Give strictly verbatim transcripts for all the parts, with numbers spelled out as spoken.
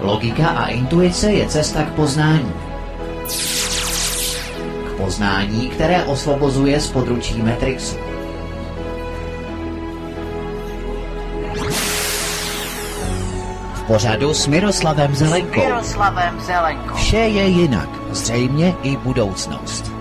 Logika a intuice je cesta k poznání. K poznání, které osvobozuje z područí Matrixu. V pořadu s Miroslavem Zelenkou. S Miroslavem Zelenkou. Vše je jinak, zřejmě i budoucnost.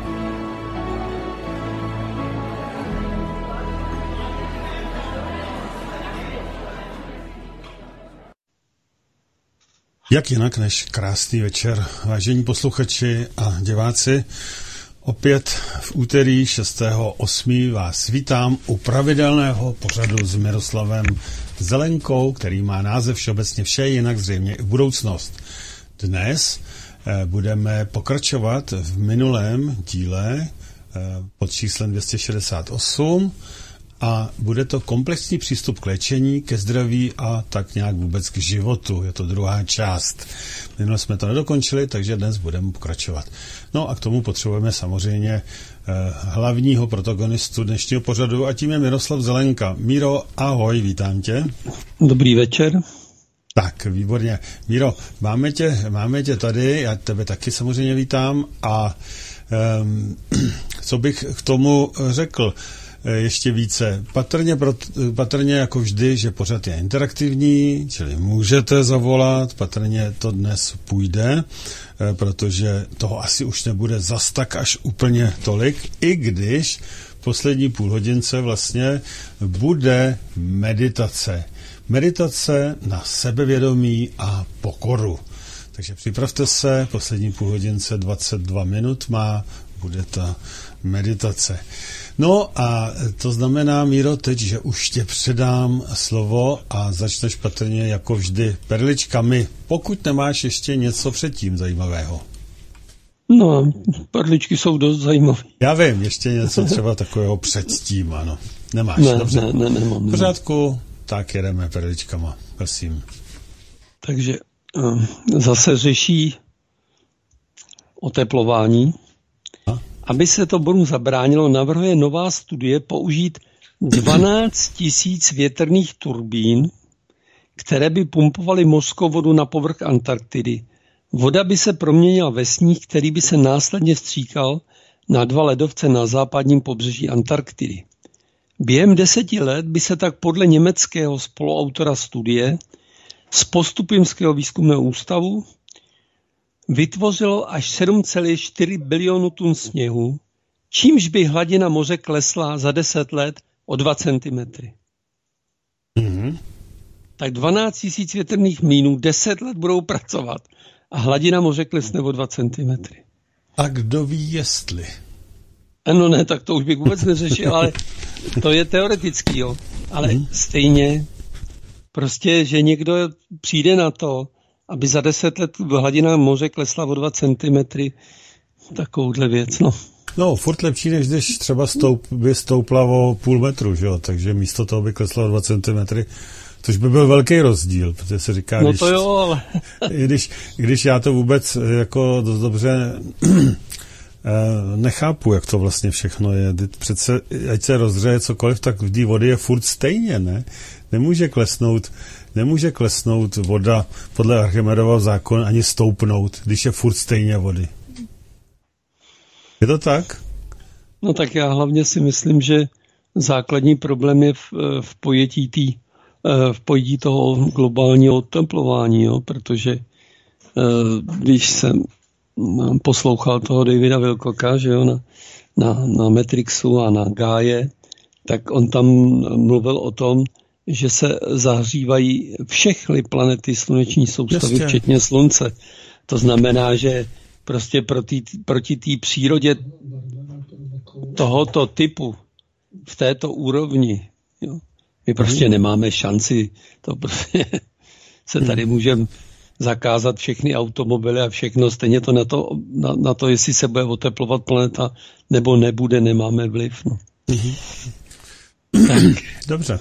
Jak jinak než krásný večer, vážení posluchači a diváci. Opět v úterý šestého osmého vás vítám u pravidelného pořadu s Miroslavem Zelenkou, který má název Všeobecně vše jinak, zřejmě i budoucnost. Dnes eh, budeme pokračovat v minulém díle eh, pod číslem dvě stě šedesát osm a bude to komplexní přístup k léčení, ke zdraví a tak nějak vůbec k životu. Je to druhá část. Minule jsme to nedokončili, takže dnes budeme pokračovat. No a k tomu potřebujeme samozřejmě eh, hlavního protagonistu dnešního pořadu a tím je Miroslav Zelenka. Míro, ahoj, vítám tě. Dobrý večer. Tak, výborně. Míro, máme tě, máme tě tady, já tebe taky samozřejmě vítám a eh, co bych k tomu řekl? Ještě více. Patrně, patrně jako vždy, že pořad je interaktivní, čili můžete zavolat, patrně to dnes půjde, protože toho asi už nebude zas tak až úplně tolik, i když v poslední půlhodince vlastně bude meditace. Meditace na sebevědomí a pokoru. Takže připravte se, poslední půlhodince dvacet dva minut má, bude ta meditace. No a to znamená, Míro, teď, že už tě předám slovo a začneš patrně jako vždy perličkami, pokud nemáš ještě něco předtím zajímavého. No, perličky jsou dost zajímavé. Já vím, ještě něco třeba takového předtím, ano. Nemáš, ne, dobře. Ne, ne, nemám. V pořádku, tak jedeme perličkama, prosím. Takže um, zase řeší oteplování. A? Aby se to bodu zabránilo, navrhuje nová studie použít dvanáct tisíc větrných turbín, které by pumpovaly mořskou vodu na povrch Antarktidy. Voda by se proměnila ve sníh, který by se následně stříkal na dva ledovce na západním pobřeží Antarktidy. Během deseti let by se tak podle německého spoluautora studie z Postupimského výzkumného ústavu vytvořilo až sedm celá čtyři bilionu tun sněhu, čímž by hladina moře klesla za deset let o dva centimetry. Mm-hmm. Tak dvanáct tisíc větrných mlýnů deset let budou pracovat a hladina moře klesne o dva centimetry. A kdo ví, jestli? Ano, ne, tak to už bych vůbec neřešil, ale to je teoretický, jo. Ale mm-hmm. stejně prostě, že někdo přijde na to, aby za deset let hladina moře klesla o dva centimetry, takovouhle věc, no. No, furt lepší, než když třeba stoup, by stoupla o půl metru, že jo, takže místo toho by klesla o dva centimetry, což by byl velký rozdíl, protože se říká, no když, to jo, ale... když, když já to vůbec jako dost dobře nechápu, jak to vlastně všechno je. Přece, ať se rozřeje cokoliv, tak v té vody je furt stejně, ne? Nemůže klesnout Nemůže klesnout voda podle Archimedova zákona ani stoupnout, když je furt stejně vody. Je to tak? No tak já hlavně si myslím, že základní problém je v, v pojetí tý, v pojetí toho globálního oteplování, jo, protože když jsem poslouchal toho Davida Wilcocka, že jo, na, na, na Matrixu a na Gáje, tak on tam mluvil o tom, že se zahřívají všechny planety sluneční soustavy, Jasně. včetně Slunce. To znamená, že prostě proti, proti té přírodě tohoto typu v této úrovni, jo, my prostě nemáme šanci. To prostě se tady můžeme zakázat všechny automobily a všechno. Stejně to na to, na, na to, jestli se bude oteplovat planeta nebo nebude, nemáme vliv. No. Mhm. Tak. Dobře.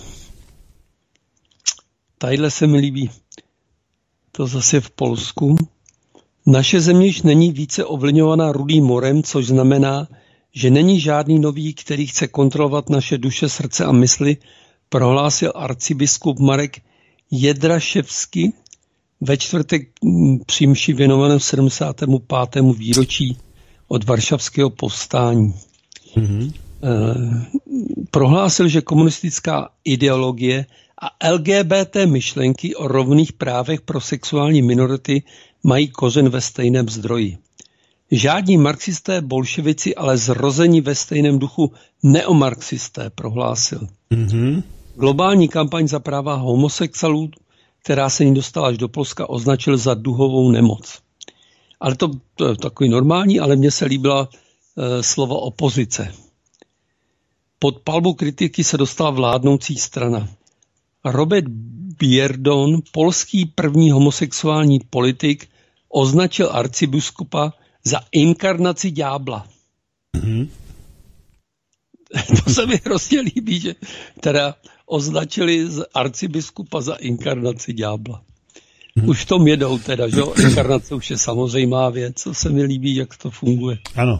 Tadyhle se mi líbí. To zase v Polsku. Naše země již není více ovlivňovaná Rudým morem, což znamená, že není žádný nový, který chce kontrolovat naše duše, srdce a mysli, prohlásil arcibiskup Marek Jedraševský ve čtvrtek při mši věnovaném sedmdesátému pátému výročí od Varšavského povstání. Mm-hmm. E, prohlásil, že komunistická ideologie a L G B T myšlenky o rovných právech pro sexuální minority mají kořen ve stejném zdroji. Žádní marxisté, bolševici, ale zrození ve stejném duchu neomarxisté, prohlásil. Mm-hmm. Globální kampaň za práva homosexuálů, která se ní dostala až do Polska, označil za duhovou nemoc. Ale to, to je takový normální, ale mně se líbila e, slovo opozice. Pod palbu kritiky se dostala vládnoucí strana. Robert Bierdon, polský první homosexuální politik, označil arcibiskupa za inkarnaci ďábla. Mm-hmm. To se mi hrozně líbí, že teda označili arcibiskupa za inkarnaci ďábla. Mm-hmm. Už v tom jedou teda, že jo? Inkarnace už je samozřejmá věc, co se mi líbí, jak to funguje. Ano.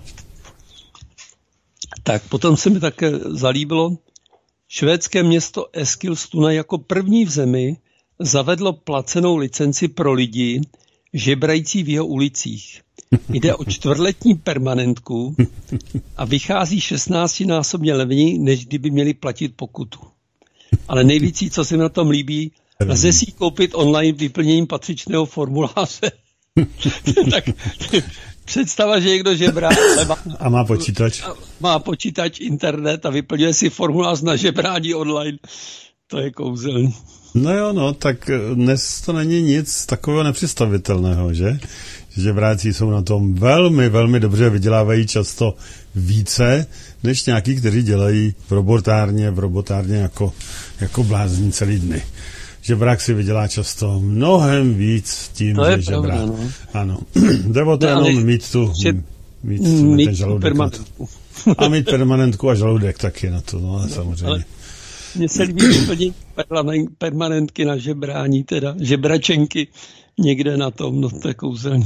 Tak potom se mi také zalíbilo, švédské město Eskilstuna jako první v zemi zavedlo placenou licenci pro lidi, žebrající v jeho ulicích. Jde o čtvrtletní permanentku a vychází šestnáctinásobně levněji, než kdyby měli platit pokutu. Ale nejvíc, co se mi na tom líbí, lze si koupit online vyplněním patřičného formuláře. Tak představa, že někdo žebrá má, a má počítač. Má počítač, internet a vyplňuje si formulář na žebrání online. To je kouzelný. No jo, no, tak dnes to není nic takového nepředstavitelného, že? Žebráci jsou na tom velmi, velmi dobře, vydělávají často více, než nějaký, kteří dělají v robotárně, v robotárně jako, jako blázní celý dny. Žebrák si vydělá často mnohem víc tím, to že je žebrák. Pravda, no. Ano. Jde o to no, jenom mít tu, mít, mít ten žaludek. Permanentku. A mít permanentku a žaludek taky na to, no, no samozřejmě. Ale mně se líbí úplně permanentky na žebrání, teda žebračenky někde na tom, no to je kouzelný.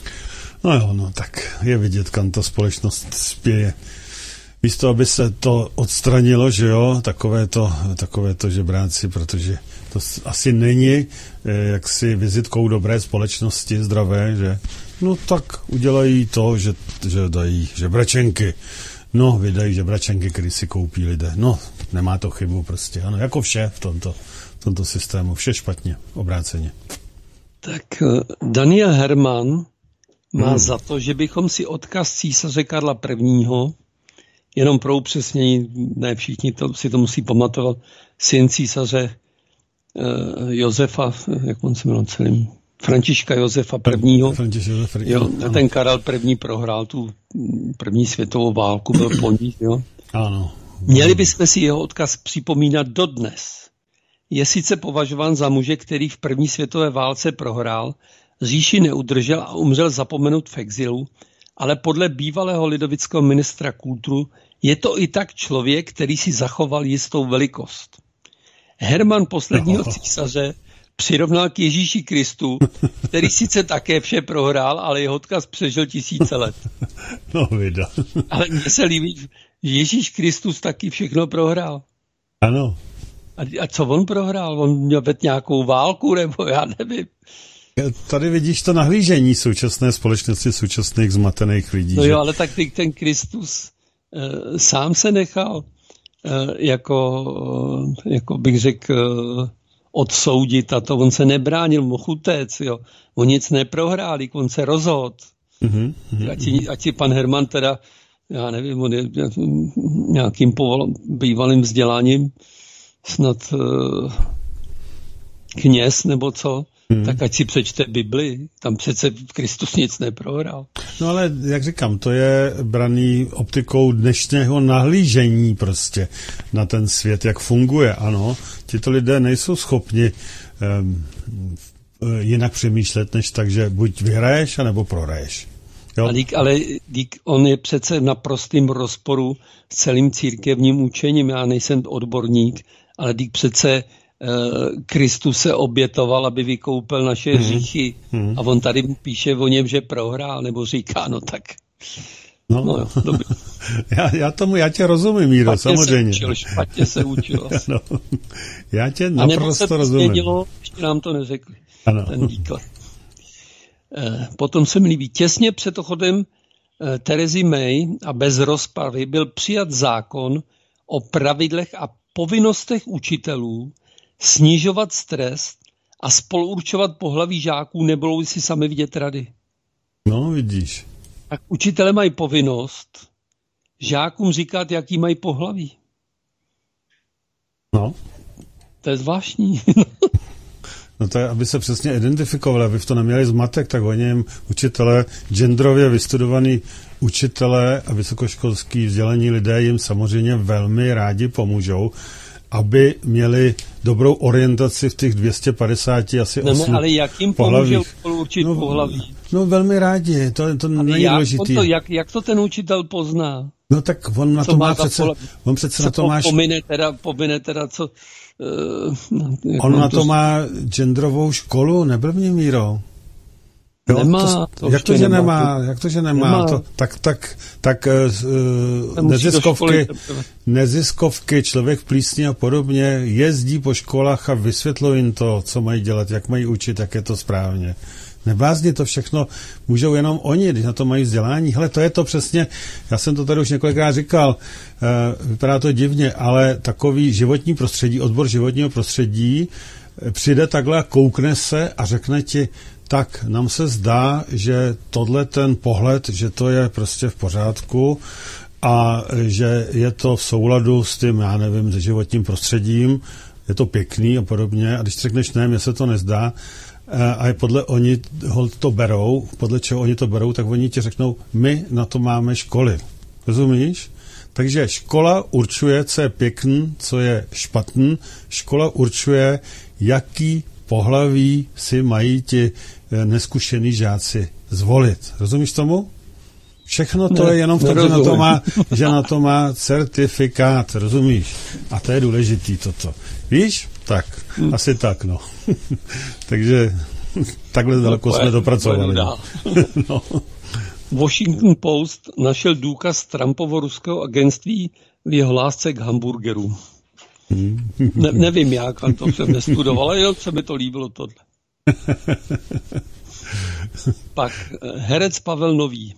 No jo, no tak je vidět, kam ta společnost spěje. Místo, aby se to odstranilo, že jo, takové to, takové to žebráci, protože to asi není jaksi vizitkou dobré společnosti, zdravé, že no tak udělají to, že, že dají žebračenky. No, vydají žebračenky, které si koupí lidé. No, nemá to chybu prostě. Ano, jako vše v tomto, v tomto systému. Vše špatně, obráceně. Tak Daniel Herman má hmm. za to, že bychom si odkaz císaře Karla prvního. Jenom pro upřesnění, ne všichni to, si to musí pamatovat, syn císaře uh, Josefa, jak on se jmenuje celým, Františka Josefa prvního. František Josef první. Jo, ten Karel první prohrál tu první světovou válku, byl po ní, jo. Ano. Měli bychom si jeho odkaz připomínat dodnes. Je sice považován za muže, který v první světové válce prohrál, říši neudržel a umřel zapomenut v exilu, ale podle bývalého lidovického ministra kultury je to i tak člověk, který si zachoval jistou velikost. Herman posledního no. císaře přirovnal k Ježíši Kristu, který sice také vše prohrál, ale jeho odkaz přežil tisíce let. No vida. Ale mně se líbí, že Ježíš Kristus taky všechno prohrál. Ano. A, a co on prohrál? On měl ved nějakou válku, nebo já nevím. Tady vidíš to nahlížení současné společnosti, současných zmatených lidí. No že? jo, ale tak ten Kristus e, sám se nechal e, jako, e, jako bych řekl, e, odsoudit a to on se nebránil, mohl utéct, jo. On nic neprohrál, on se rozhodl. Mm-hmm, mm-hmm. Ať, si, ať si pan Herman teda, já nevím, on je nějakým poval, bývalým vzděláním, snad e, kněz nebo co, Hmm. tak ať si přečte Bibli, tam přece Kristus nic neprohrál. No ale, jak říkám, to je braný optikou dnešního nahlížení prostě na ten svět, jak funguje. Ano, tito lidé nejsou schopni um, jinak přemýšlet, než tak, že buď vyhraješ, anebo prohraješ. Jo? Ale, dík, ale dík, on je přece v naprostém rozporu s celým církevním učením. Já nejsem odborník, ale dík přece Kristus se obětoval, aby vykoupil naše hmm. hříchy. Hmm. A on tady píše o něm, že prohrál, nebo říká, no tak. No, no jo, dobrý. já, já tomu, já tě rozumím, Míro, špatně samozřejmě. Se učil, špatně se učil. no, já tě naprosto rozumím. Změnilo, ještě nám to neřekli. Ano. ten výklad. Potom se mi líbí, těsně před ochodem Terezy May a bez rozpravy byl přijat zákon o pravidlech a povinnostech učitelů snižovat stres a spoluurčovat pohlaví žáků, nebudou si sami vidět rady. No, vidíš. Tak učitelé mají povinnost žákům říkat, jaký mají pohlaví. No. To je zvláštní. No to je, aby se přesně identifikovali, aby v to neměli zmatek, tak oni jim učitelé, genderově vystudovaní učitelé a vysokoškolský vzdělaní lidé jim samozřejmě velmi rádi pomůžou, aby měli dobrou orientaci v těch dvě stě padesát asi no, osm ale jak jim pomůže určit no, pohlaví? No velmi rádi, to, to není jak důležitý. To, jak, jak to ten učitel pozná? No tak on na co to má, má přece, on přece na to má... Pomine teda, pomine teda, co... Uh, on na to, to má genderovou školu, neblbni, Míro. Jo, nemá. To, to jak to, že nemá? nemá? Jak to, že nemá? nemá. To, tak tak, tak uh, neziskovky, neziskovky, Člověk v plísni a podobně jezdí po školách a vysvětlují jim to, co mají dělat, jak mají učit, jak je to správně. Neblázni, to všechno můžou jenom oni, když na to mají vzdělání. Hele, to je to přesně, já jsem to tady už několikrát říkal, uh, vypadá to divně, ale takový životní prostředí, odbor životního prostředí přijde takhle, koukne se a řekne ti, tak nám se zdá, že tohle ten pohled, že to je prostě v pořádku a že je to v souladu s tím, já nevím, se životním prostředím, je to pěkný a podobně. A když řekneš ne, mně se to nezdá, a podle oni to berou, podle čeho oni to berou, tak oni ti řeknou, my na to máme školy. Rozumíš? Takže škola určuje, co je pěkný, co je špatný. Škola určuje, jaký pohlaví si mají ti neskušený žáci zvolit. Rozumíš tomu? Všechno to ne, je jenom v tom, že na, to má, že na to má certifikát. Rozumíš? A to je důležitý toto. Víš? Tak. Hmm. Asi tak, no. Takže takhle daleko no, jsme dopracovali. No. Washington Post našel důkaz Trumpovo ruského agentství v jeho lásce k hamburgerům. Hmm. Ne, nevím jak, ale to jsem nestudoval, ale se mi to líbilo tohle. Pak herec Pavel Nový.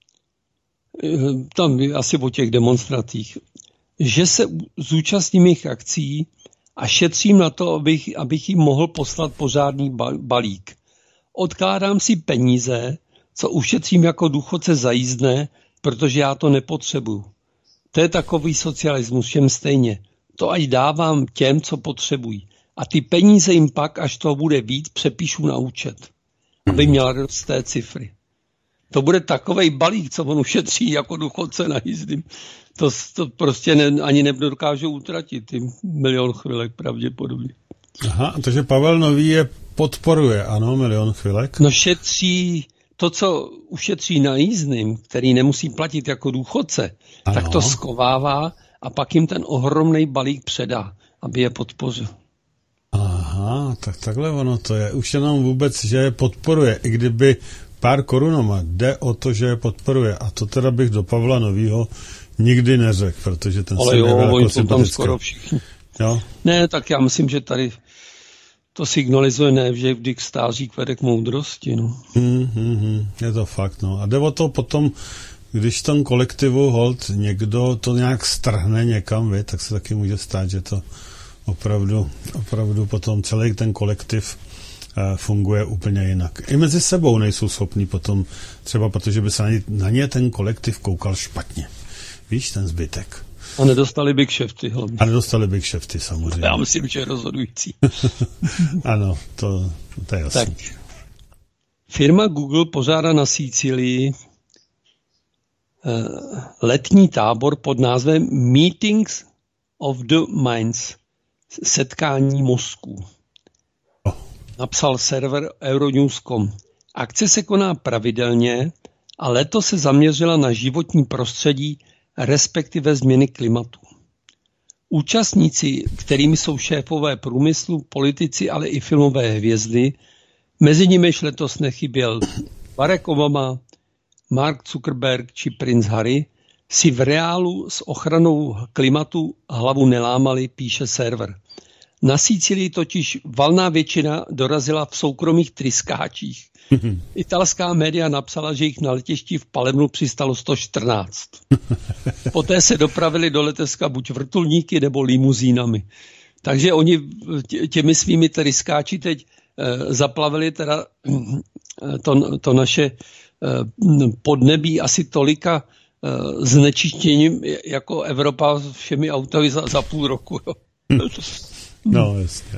Tam asi o těch demonstracích. Že se zúčastním jejich akcí a šetřím na to, abych, abych jim mohl poslat pořádný balík. Odkládám si peníze, co ušetřím jako důchodce za jízdné, protože já to nepotřebuju. To je takový socialismus, všem stejně. To ať dávám těm, co potřebují. A ty peníze jim pak, až to bude víc, přepíšu na účet, aby měla z té cifry. To bude takovej balík, co on ušetří jako důchodce na jízdy. To, to prostě ne, ani nedokážou utratit, ty milion chvilek pravděpodobně. Aha, takže Pavel Nový je podporuje, ano, milion chvilek? No šetří to, co ušetří na jízdným, který nemusí platit jako důchodce, ano. Tak to skovává a pak jim ten ohromný balík předá, aby je podpořil. Aha, tak takhle ono to je. Už jenom vůbec, že je podporuje, i kdyby pár korunama, jde o to, že je podporuje. A to teda bych do Pavla Novýho nikdy neřekl, protože ten ale se jo, nevěl jako jsou tam skoro všichni. Jo? Ne, tak já myslím, že tady to signalizuje ne, že vždy stářík vede k moudrosti. No. Hmm, hmm, hmm, je to fakt, no. A jde o to potom, když v tom kolektivu hold někdo to nějak strhne někam, vy, tak se taky může stát, že to opravdu, opravdu potom celý ten kolektiv uh, funguje úplně jinak. I mezi sebou nejsou schopní potom, třeba protože by se na ně, na ně ten kolektiv koukal špatně. Víš, ten zbytek. A nedostali by kšefty hlavně. A nedostali by kšefty, samozřejmě. Já myslím, že je rozhodující. Ano, to, to je jasné. Tak. Firma Google pořádá na Sicílii letní tábor pod názvem Meetings of the Minds, setkání mozků. Oh. Napsal server Euronews tečka com. Akce se koná pravidelně a letos se zaměřila na životní prostředí, respektive změny klimatu. Účastníci, kterými jsou šéfové průmyslu, politici, ale i filmové hvězdy, mezi nimiž letos nechyběl Barack Obama, Mark Zuckerberg či princ Harry, si v reálu s ochranou klimatu hlavu nelámali, píše server. Na Sicílii totiž valná většina dorazila v soukromých tryskáčích. Italská média napsala, že jich na letišti v Palermu přistalo sto čtrnáct. Poté se dopravili do Letecka buď vrtulníky nebo limuzínami. Takže oni těmi svými tryskáči teď eh, zaplavili teda to, to naše eh, podnebí asi tolika eh, znečištěním jako Evropa všemi autory za, za půl roku. Jo. No, jasně.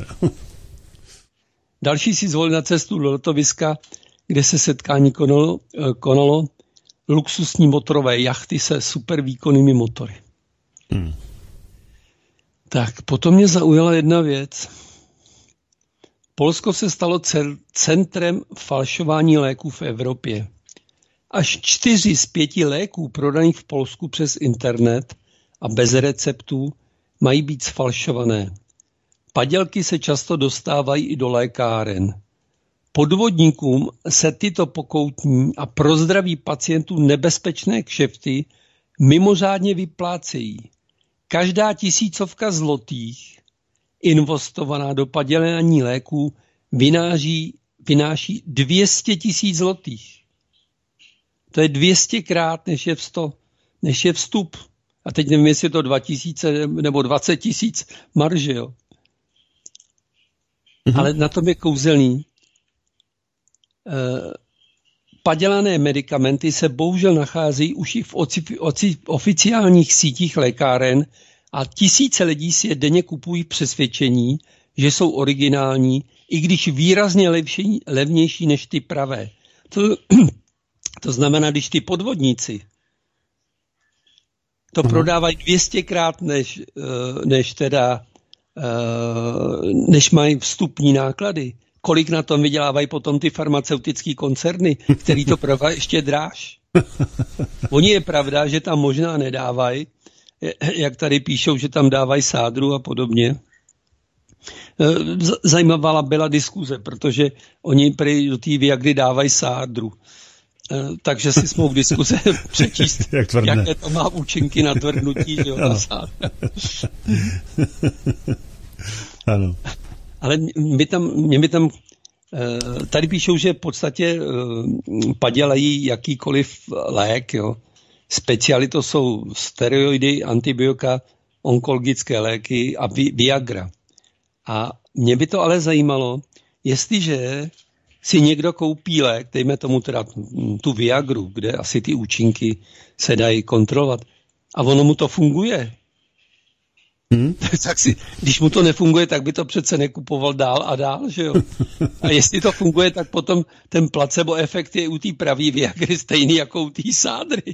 Další si zvolil na cestu do letoviska, kde se setkání konalo, konalo luxusní motorové jachty se super výkonnými motory. Hmm. Tak, potom mě zaujala jedna věc. Polsko se stalo centrem falšování léků v Evropě. Až čtyři z pěti léků prodaných v Polsku přes internet a bez receptů mají být sfalšované. Padělky se často dostávají i do lékáren. Podvodníkům se tyto pokoutní a pro zdraví pacientů nebezpečné kšefty mimořádně vyplácejí. Každá tisícovka zlotých investovaná do padělání léků vynáší, vynáší dvě stě tisíc zlotých. To je dvě stě krát, než je, vsto, než je vstup. A teď nevím, jestli je to dva tisíce nebo dvacet tisíc marže. Jo. Mhm. Ale na tom je kouzelný. E, padělané medicamenty se bohužel nacházejí už i v oci, oci, oficiálních sítích lékáren a tisíce lidí si je denně kupují v přesvědčení, že jsou originální, i když výrazně lepší, levnější než ty pravé. To, to znamená, když ty podvodníci to mhm. prodávají dvě stě krát, než, než teda než mají vstupní náklady. Kolik na tom vydělávají potom ty farmaceutické koncerny, který to prodávají ještě dráž. Oni je pravda, že tam možná nedávají, jak tady píšou, že tam dávají sádru a podobně. Zajímavá byla diskuze, protože oni prý do té Viagry dávají sádru. Takže si jsme v diskuze přečíst, Jak jaké to má účinky na tvrdnutí, že jo, na sádra. Ano. Ale my tam, mě by tam, tady píšou, že v podstatě padělají jakýkoliv lék, jo. Specialito jsou steroidy, antibiotika, onkologické léky a Viagra. A mě by to ale zajímalo, jestliže si někdo koupí lék, dejme tomu teda tu Viagru, kde asi ty účinky se dají kontrolovat, a ono mu to funguje, Hmm? tak si, když mu to nefunguje, tak by to přece nekupoval dál a dál, že jo? A jestli to funguje, tak potom ten placebo efekt je u té pravý Viagry stejný jako u té sádry.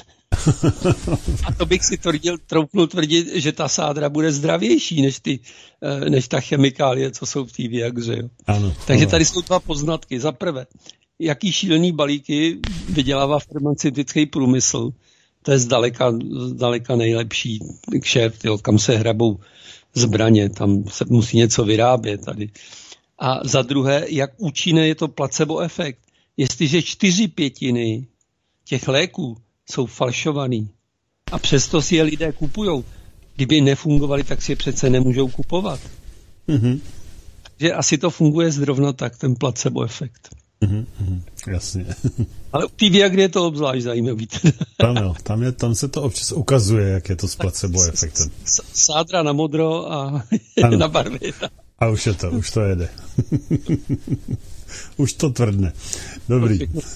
A to bych si tvrdil, troufnul tvrdit, že ta sádra bude zdravější než, ty, než ta chemikálie, co jsou v té Viagře. Jo? Ano, Takže ano. Tady jsou dva poznatky. Za prvé, jaký šílený balíky vydělává farmaceutický průmysl. To je zdaleka, zdaleka nejlepší kšeft, jo, kam se hrabou zbraně, tam se musí něco vyrábět tady. A za druhé, jak účinný je to placebo efekt. Jestliže čtyři pětiny těch léků jsou falšovaný a přesto si je lidé kupujou, kdyby nefungovali, tak si je přece nemůžou kupovat. Mm-hmm. Takže asi to funguje zrovna tak, ten placebo efekt. Mm-hmm, jasně. Ale u té Viagry je to obzvlášť zajímavý. Tam, jo, tam, je, tam se to občas ukazuje, jak je to s placebo efektem. Sádra na modro a na barvy. A už je to, už to jede. Už to tvrdne. Dobrý.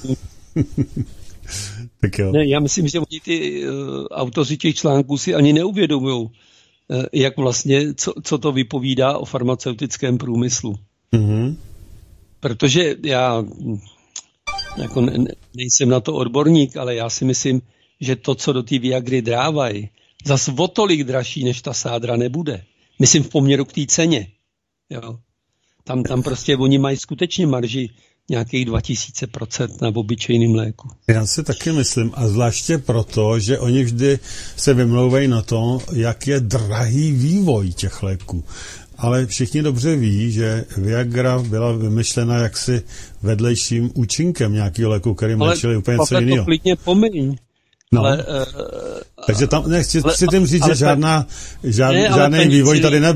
Tak jo. Ne, já myslím, že oni ty uh, autoři těch článků si ani neuvědomují, uh, jak vlastně, co, co to vypovídá o farmaceutickém průmyslu. Mm-hmm. Protože já jako ne, nejsem na to odborník, ale já si myslím, že to, co do té Viagry drávají, zas o tolik dražší, než ta sádra nebude. Myslím v poměru k té ceně. Jo. Tam, tam prostě oni mají skutečně marži nějakých dva tisíce procent na obyčejným léku. Já si taky myslím, a zvláště proto, že oni vždy se vymlouvají na to, jak je drahý vývoj těch léků. Ale všichni dobře ví, že Viagra byla vymyšlena jaksi vedlejším účinkem nějakého léku, který léčili úplně něco jiného. Ale to klidně pomiň. No. Ale, uh, Takže tam, nechci si tím říct, ale, že žádná, žád, ne, žádný penicilin, vývoj tady nebyl.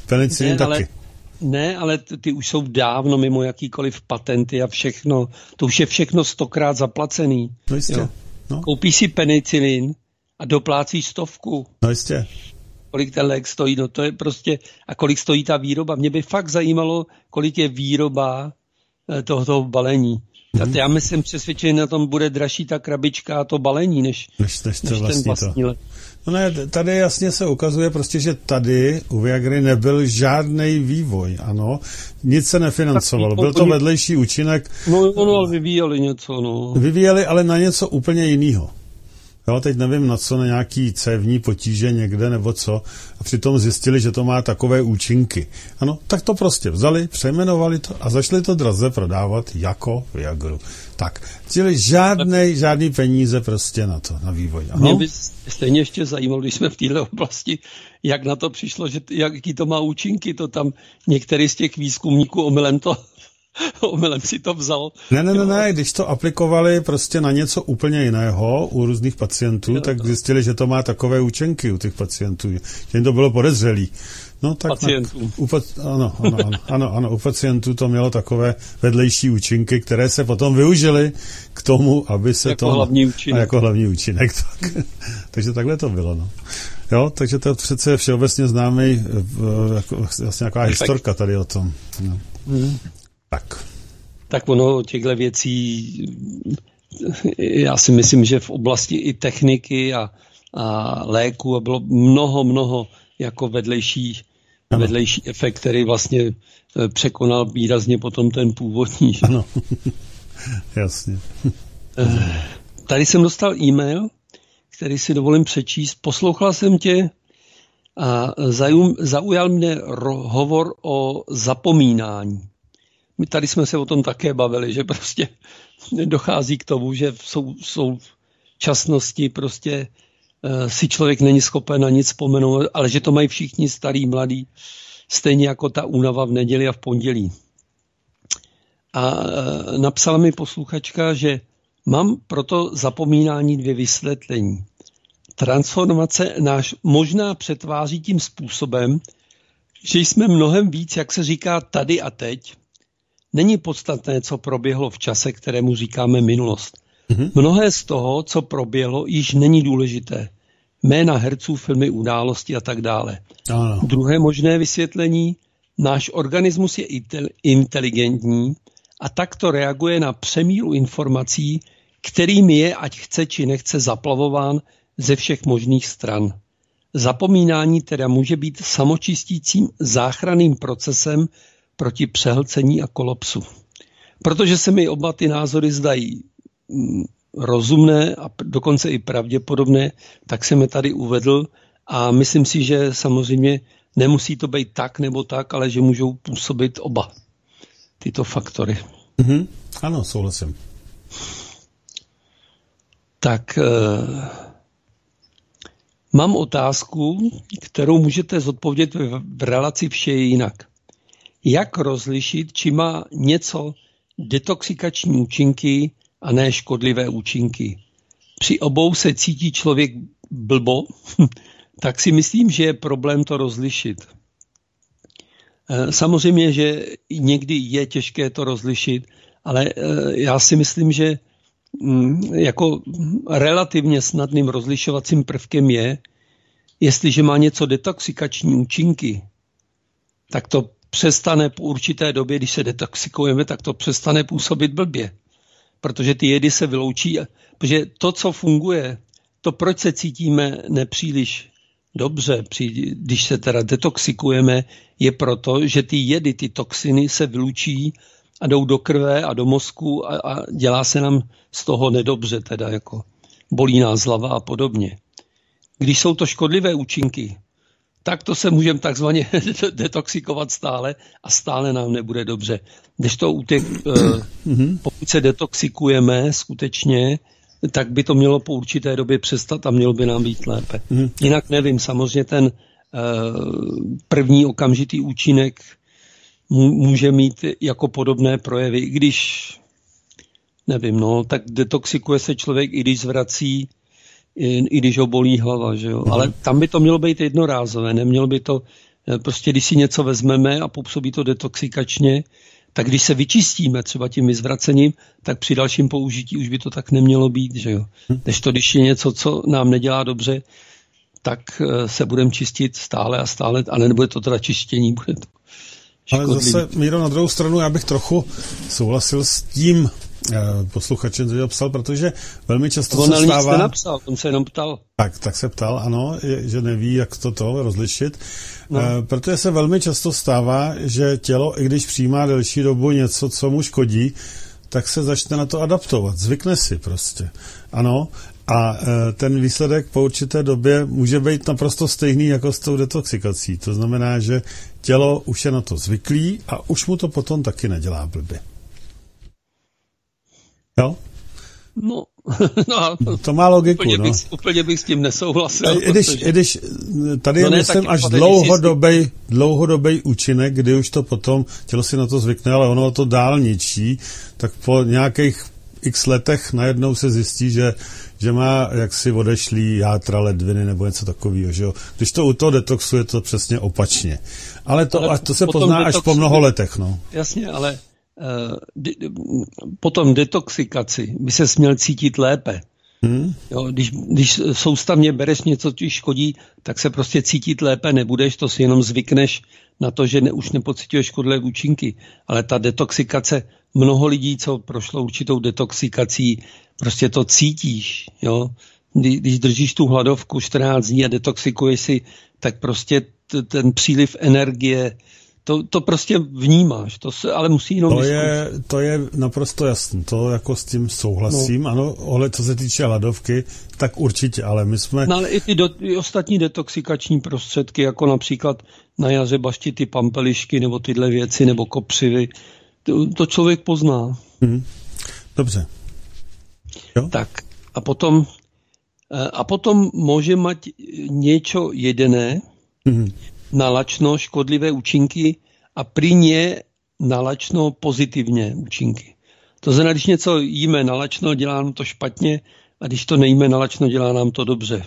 Penicilin ne, taky. Ale, ne, ale ty, ty už jsou dávno mimo jakýkoliv patenty a všechno. To už je všechno stokrát zaplacený. No jistě. No. Koupíš si penicilin a doplácíš stovku. No jistě. Kolik ten lék stojí, no to je prostě, a kolik stojí ta výroba. Mě by fakt zajímalo, kolik je výroba tohoto balení. Hmm. Já myslím přesvědčený, na tom bude dražší ta krabička a to balení, než, než, než, než vlastně ten vlastní lék. No ne, tady jasně se ukazuje prostě, že tady u Viagry nebyl žádný vývoj, ano, nic se nefinancovalo, byl to vedlejší účinek. No, no ale vyvíjeli něco, no. Vyvíjeli, ale na něco úplně jiného. Jo, teď nevím na co, na nějaký cévní potíže někde nebo co, a přitom zjistili, že to má takové účinky. Ano, tak to prostě vzali, přejmenovali to a začali to draze prodávat jako Viagru. Tak, čili žádnej, žádný peníze prostě na to, na vývoj. Ano? Mě by stejně ještě zajímalo, když jsme v této oblasti, jak na to přišlo, že jaký to má účinky, to tam některý z těch výzkumníků omylem to omylem si to vzal. Ne, ne, ne, ne, když to aplikovali prostě na něco úplně jiného u různých pacientů, jo, tak zjistili, že to má takové účinky u těch pacientů, že jim to bylo podezřelý. No, tak pacientů. Na, u, ano, ano, ano, ano, ano, u pacientů to mělo takové vedlejší účinky, které se potom využily k tomu, aby se jako to... Hlavní účinek. Jako hlavní účinek. Tak. Takže takhle to bylo, no. Jo, takže to přece je všeobecně známý, jako, vlastně nějaká Efekt. historka tady o tom. No. Hmm. Tak. Tak ono těchto věcí, já si myslím, že v oblasti i techniky a, a léku bylo mnoho, mnoho jako vedlejší, vedlejší efekt, který vlastně překonal výrazně potom ten původní. Ano, jasně. Tady jsem dostal e-mail, který si dovolím přečíst. Poslouchal jsem tě a zaujal mě hovor o zapomínání. My tady jsme se o tom také bavili, že prostě dochází k tomu, že v sou, současnosti prostě uh, si člověk není schopen na nic vzpomenout, ale že to mají všichni starý, mladí, stejně jako ta únava v neděli a v pondělí. A uh, napsala mi posluchačka, že mám proto zapomínání dvě vysvětlení. Transformace náš možná přetváří tím způsobem, že jsme mnohem víc, jak se říká, tady a teď. Není podstatné, co proběhlo v čase, kterému říkáme minulost. Mm-hmm. Mnohé z toho, co proběhlo, již není důležité. Jména herců, filmy, události a tak dále. Ano. Druhé možné vysvětlení, náš organismus je inteligentní a takto reaguje na přemíru informací, kterými je, ať chce či nechce, zaplavován ze všech možných stran. Zapomínání teda může být samočistícím záchranným procesem proti přehlcení a kolapsu. Protože se mi oba ty názory zdají rozumné a dokonce i pravděpodobné, tak jsem je tady uvedl a myslím si, že samozřejmě nemusí to být tak nebo tak, ale že můžou působit oba tyto faktory. Mm-hmm. Ano, souhlasím. Tak eh, mám otázku, kterou můžete zodpovědět v, v relaci Vše je jinak. Jak rozlišit, či má něco detoxikační účinky a ne škodlivé účinky? Při obou se cítí člověk blbo, tak si myslím, že je problém to rozlišit. Samozřejmě, že někdy je těžké to rozlišit, ale já si myslím, že jako relativně snadným rozlišovacím prvkem je, jestliže má něco detoxikační účinky, tak to přestane po určité době, když se detoxikujeme, tak to přestane působit blbě. Protože ty jedy se vyloučí. Protože to, co funguje, to, proč se cítíme nepříliš dobře, když se teda detoxikujeme, je proto, že ty jedy, ty toxiny se vylučí a jdou do krve a do mozku a, a dělá se nám z toho nedobře, teda jako bolí nás hlava a podobně. Když jsou to škodlivé účinky, tak to se můžeme takzvaně detoxikovat stále a stále nám nebude dobře. Když to u těch, pokud se detoxikujeme skutečně, tak by to mělo po určité době přestat a mělo by nám být lépe. Jinak nevím, samozřejmě ten první okamžitý účinek může mít jako podobné projevy, i když, nevím, no, tak detoxikuje se člověk, i když zvrací, i, i když ho bolí hlava, že jo. Ale tam by to mělo být jednorázové, nemělo by to Prostě když si něco vezmeme a působí to detoxikačně, tak když se vyčistíme třeba tím vyzvracením, tak při dalším použití už by to tak nemělo být, že jo. Než to, když je něco, co nám nedělá dobře, tak se budeme čistit stále a stále, ale nebude to teda čištění, bude to škodlivý. Ale zase, Míro, na druhou stranu, já bych trochu souhlasil s tím posluchačem, co to psal, protože velmi často on se stává... On nic nenapsal, on se jenom ptal. Tak, tak se ptal, ano, že neví, jak to to rozlišit. No. E, protože se velmi často stává, že tělo, i když přijímá delší dobu něco, co mu škodí, tak se začne na to adaptovat, zvykne si prostě. Ano, a e, ten výsledek po určité době může být naprosto stejný jako s tou detoxikací. To znamená, že tělo už je na to zvyklý a už mu to potom taky nedělá blbě. Jo? No, no, to má logiku, úplně, no. bych, úplně bych s tím nesouhlasil. I když, protože... i když tady no je, myslím, až dlouhodobý, dlouhodobý účinek, kdy už to potom tělo si na to zvykne, ale ono to dál ničí, tak po nějakých x letech najednou se zjistí, že, že má jaksi odešlý játra, ledviny nebo něco takového, že jo. Když to u toho detoxu je to přesně opačně. Ale to, ale to se pozná detoxu, až po mnoho letech, no. Jasně, ale po tom detoxikaci by se směl cítit lépe. Hmm. Jo, když, když soustavně bereš něco, co ti škodí, tak se prostě cítit lépe nebudeš, to si jenom zvykneš na to, že ne, už nepociťuješ škodlivé účinky. Ale ta detoxikace, mnoho lidí, co prošlo určitou detoxikací, prostě to cítíš. Jo? Kdy, když držíš tu hladovku čtrnáct dní a detoxikuješ si, tak prostě t, ten příliv energie, To, to prostě vnímáš, to se, ale musí jenom to je, to je naprosto jasné, to jako s tím souhlasím, no. Ano, ale co se týče hladovky, tak určitě, ale my jsme... No ale i ty do, i ostatní detoxikační prostředky, jako například na jaře baštity pampelišky, nebo tyhle věci, nebo kopřivy, to, to člověk pozná. Hmm. Dobře. Jo? Tak, a potom, a potom může mít něco jedené, hmm. nalačno škodlivé účinky a pri ně nalačno pozitivně účinky. To znamená, když něco jíme nalačno, dělá nám to špatně a když to nejíme nalačno, dělá nám to dobře.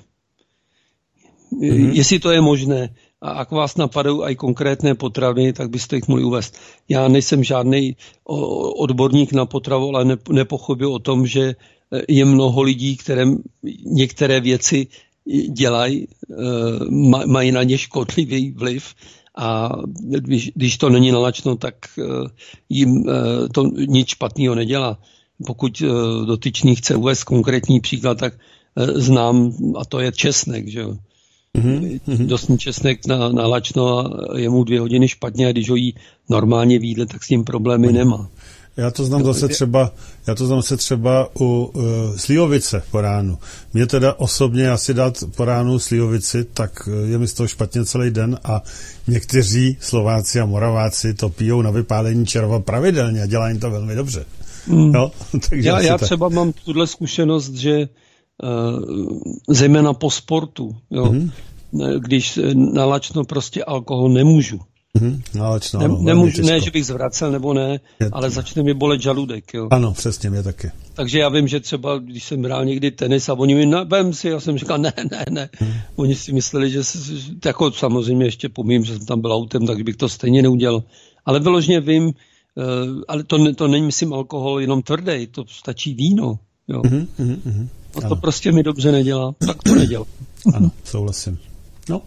Mm-hmm. Jestli to je možné a ak vás napadají i konkrétné potraviny, tak byste jich mohli uvést. Já nejsem žádný odborník na potravu, ale nepochopil o tom, že je mnoho lidí, které některé věci dělají, mají na ně škodlivý vliv a když, když to není nalačno, tak jim to nic špatného nedělá. Pokud dotyčný chce uvést konkrétní příklad, tak znám, a to je česnek, že jo. Mm-hmm. Dostní česnek na, na lačno a je mu dvě hodiny špatně a když ho jí normálně v jídle, tak s tím problémy mm-hmm. nemá. Já to znám zase třeba, já to znám zase třeba u uh, slivovice po ránu. Mě teda osobně asi dát po ránu slivovici, tak je mi z toho špatně celý den a někteří Slováci a Moraváci to pijou na vypálení červa pravidelně a dělají to velmi dobře. Mm. Jo? Takže já já tak... třeba mám tuhle zkušenost, že uh, zejména po sportu, jo, mm-hmm. když nalačno prostě alkohol nemůžu. Mm, nalačno, ne, ano, nemůžu, ne, že bych zvracel nebo ne, je, ale začne mi bolet žaludek. Jo. Ano, přesně, mě taky. Takže já vím, že třeba, když jsem hrál někdy tenis a oni mi, ne, vem si, já jsem říkal, ne, ne, ne. Hmm. Oni si mysleli, že, jako samozřejmě ještě pomím, že jsem tam byl autem, takže bych to stejně neudělal. Ale vyloženě vím, uh, ale to, to není, myslím, alkohol jenom tvrdý, to stačí víno. Jo. Mm, mm, mm, a to ano. Prostě mi dobře nedělá, tak to nedělá. Ano, souhlasím. No.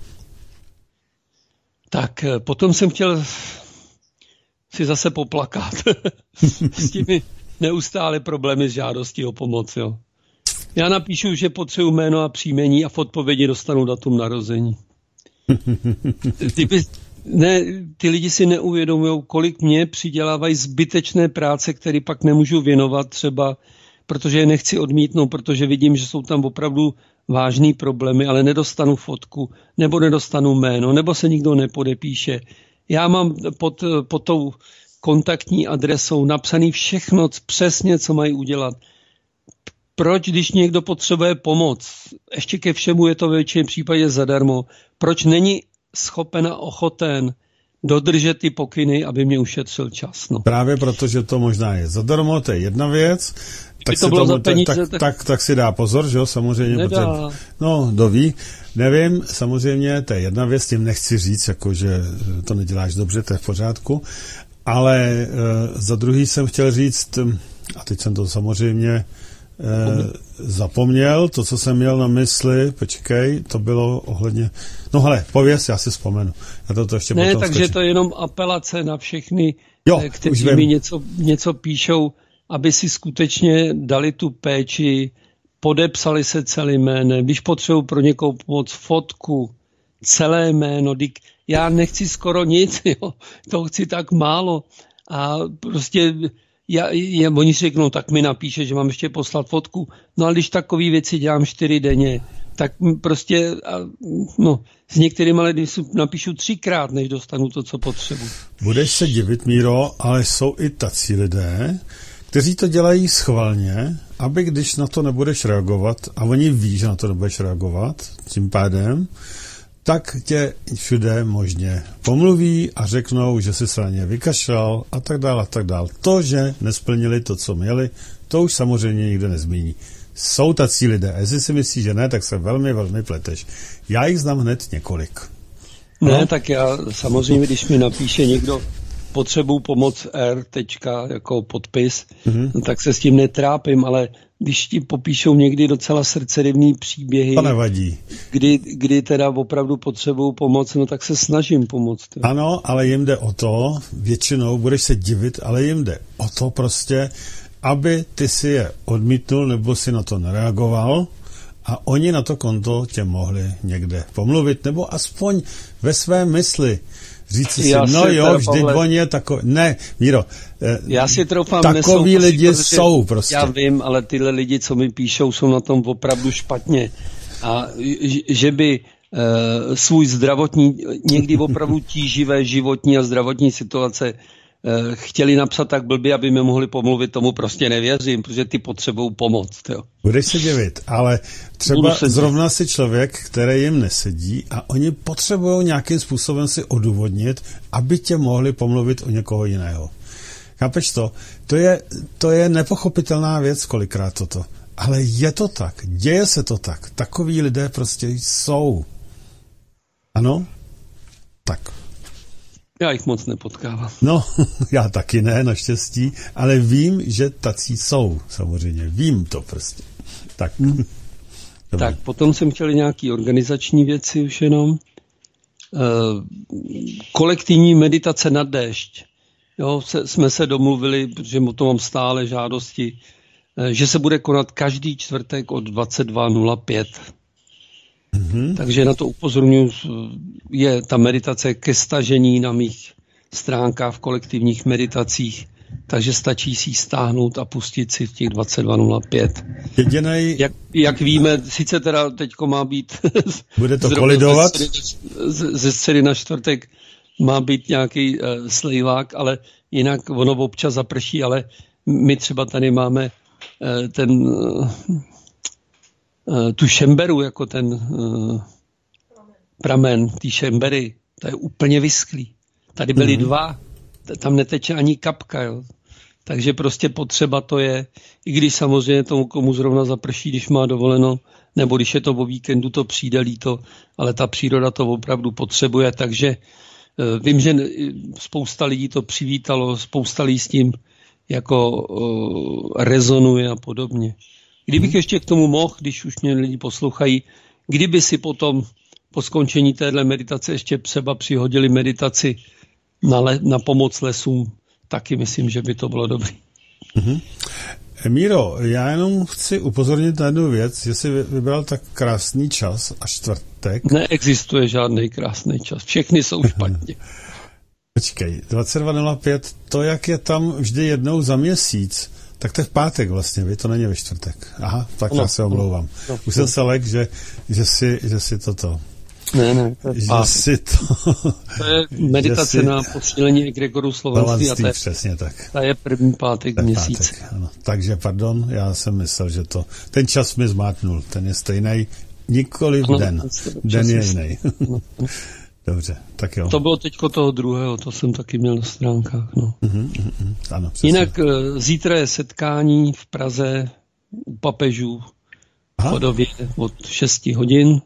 Tak potom jsem chtěl si zase poplakat s těmi neustále problémy s žádostí o pomoc. Jo. Já napíšu, že potřebuji jméno a příjmení a v odpovědi dostanu datum narození. Ty, by, ne, ty lidi si neuvědomují, kolik mě přidělávají zbytečné práce, které pak nemůžu věnovat třeba, protože je nechci odmítnout, protože vidím, že jsou tam opravdu vážný problémy, ale nedostanu fotku, nebo nedostanu jméno, nebo se nikdo nepodepíše. Já mám pod, pod tou kontaktní adresou napsaný všechno, přesně, co mají udělat. Proč, když někdo potřebuje pomoc, ještě ke všemu je to ve většině případě zadarmo, proč není schopen a ochoten dodržet ty pokyny, aby mě ušetřil čas. No. Právě protože to možná je zadarmo, to je jedna věc, tak, to si tomu, peníze, tak, tak, tak, tak si dá pozor, že jo, samozřejmě. Nedá. Protože, no, kdo ví, nevím, samozřejmě, to je jedna věc, tím nechci říct, jako, že to neděláš dobře, to je v pořádku, ale e, za druhý jsem chtěl říct, a teď jsem to samozřejmě e, zapomněl, to, co jsem měl na mysli, počkej, to bylo ohledně, no hele, pověz, já si vzpomenu. Já to, to ještě ne, potom takže skočím. to je jenom apelace na všechny, jo, kteří mi něco, něco píšou, aby si skutečně dali tu péči, podepsali se celý jméno, když potřebuji pro někoho pomoct fotku, celé jméno, já nechci skoro nic, jo, to chci tak málo a prostě já, já, oni si řeknou, tak mi napíše, že mám ještě poslat fotku, no ale když takové věci dělám čtyři denně, tak prostě, no, s některými lidmi napíšu třikrát, než dostanu to, co potřebuji. Budeš se divit, Míro, ale jsou i tací lidé, kteří to dělají schválně, aby když na to nebudeš reagovat, a oni ví, že na to nebudeš reagovat, tím pádem, tak tě všude možně pomluví a řeknou, že jsi se na ně vykašlal a tak dál a tak dál. To, že nesplnili to, co měli, to už samozřejmě nikde nezmíní. Jsou tací lidé. Jestli si myslíš, že ne, tak se velmi, velmi pleteš. Já jich znám hned několik. Ne, no? Tak já samozřejmě, když mi napíše někdo potřebuji pomoc R, tečka, jako podpis, mm-hmm. no, tak se s tím netrápím, ale když ti popíšou někdy docela srdcerivný příběhy, to nevadí. Kdy, kdy teda opravdu potřebuji pomoc, no tak se snažím pomoct. Jo. Ano, ale jim jde o to, většinou budeš se divit, ale jim jde o to prostě, aby ty si je odmítnul nebo si na to nereagoval a oni na to konto tě mohli někde pomluvit, nebo aspoň ve své mysli říct si, já no si jo, vždyť on je takový. Ne, Míro, já si troufám, takový lidi jsou prostě. Já vím, ale tyhle lidi, co mi píšou, jsou na tom opravdu špatně. A že by uh, svůj zdravotní, někdy opravdu tíživé životní a zdravotní situace uh, chtěli napsat tak blbě, aby mi mohli pomluvit, tomu prostě nevěřím, protože ty potřebují pomoc. Jo. Budeš se divit, ale třeba zrovna si člověk, který jim nesedí a oni potřebují nějakým způsobem si odůvodnit, aby tě mohli pomluvit o někoho jiného. Chápeš to? To je, to je nepochopitelná věc kolikrát toto. Ale je to tak, děje se to tak. Takoví lidé prostě jsou. Ano? Tak. Já jich moc nepotkávám. No, já taky ne, naštěstí, ale vím, že tací jsou, samozřejmě. Vím to prostě. Tak. Tak, potom jsem chtěl nějaký organizační věci už jenom. E, kolektivní meditace na déšť. Jo, se, jsme se domluvili, protože o to mám stále žádosti, e, že se bude konat každý čtvrtek od dvacet dva nula pět. Mm-hmm. Takže na to upozorňuji, je ta meditace ke stažení na mých stránkách v kolektivních meditacích, takže stačí si ji stáhnout a pustit si v těch dvacet dva nula pět. Jedinej... Jak, jak víme, sice teda teďko má být... Bude to kolidovat? Ze, ze středy na čtvrtek má být nějaký uh, slejvák, ale jinak ono občas zaprší, ale my třeba tady máme uh, ten... Uh, tu šemberu, jako ten uh, pramen, ty šembery, to je úplně vysklý. Tady byly mm-hmm. dva, tam neteče ani kapka, jo. Takže prostě potřeba to je, i když samozřejmě tomu, komu zrovna zaprší, když má dovoleno, nebo když je to o víkendu, to přijde líto, ale ta příroda to opravdu potřebuje, takže uh, vím, že spousta lidí to přivítalo, spousta lidí s tím jako uh, rezonuje a podobně. Kdybych hmm. ještě k tomu mohl, když už mě lidi poslouchají, kdyby si potom po skončení téhle meditace ještě třeba přihodili meditaci na, le, na pomoc lesům, taky myslím, že by to bylo dobrý. Hmm. Míro, já jenom chci upozornit na jednu věc, že jsi vybral tak krásný čas a čtvrtek. Neexistuje žádný krásný čas, všechny jsou špatně. Počkej, dvacet dva nula pět, to jak je tam vždy jednou za měsíc, tak to je v pátek vlastně, vy to není ve čtvrtek. Aha, tak no, já se omlouvám. No, Už no. jsem se lek, že, že, si, že si toto... Ne, ne, to je že si to... to je meditace si, na posílení egregoru slovenství a to je, přesně tak. To je první pátek měsíc. Pátek, ano. Takže pardon, já jsem myslel, že to... Ten čas mi zmátnul, ten je stejný, nikoliv ano, den. Den je jiný. Dobře, tak jo. To bylo teďko toho druhého, to jsem taky měl na stránkách. No. Uh-huh, uh-huh. Ano, jinak zítra je setkání v Praze u papežů v Chodově od šesti hodin.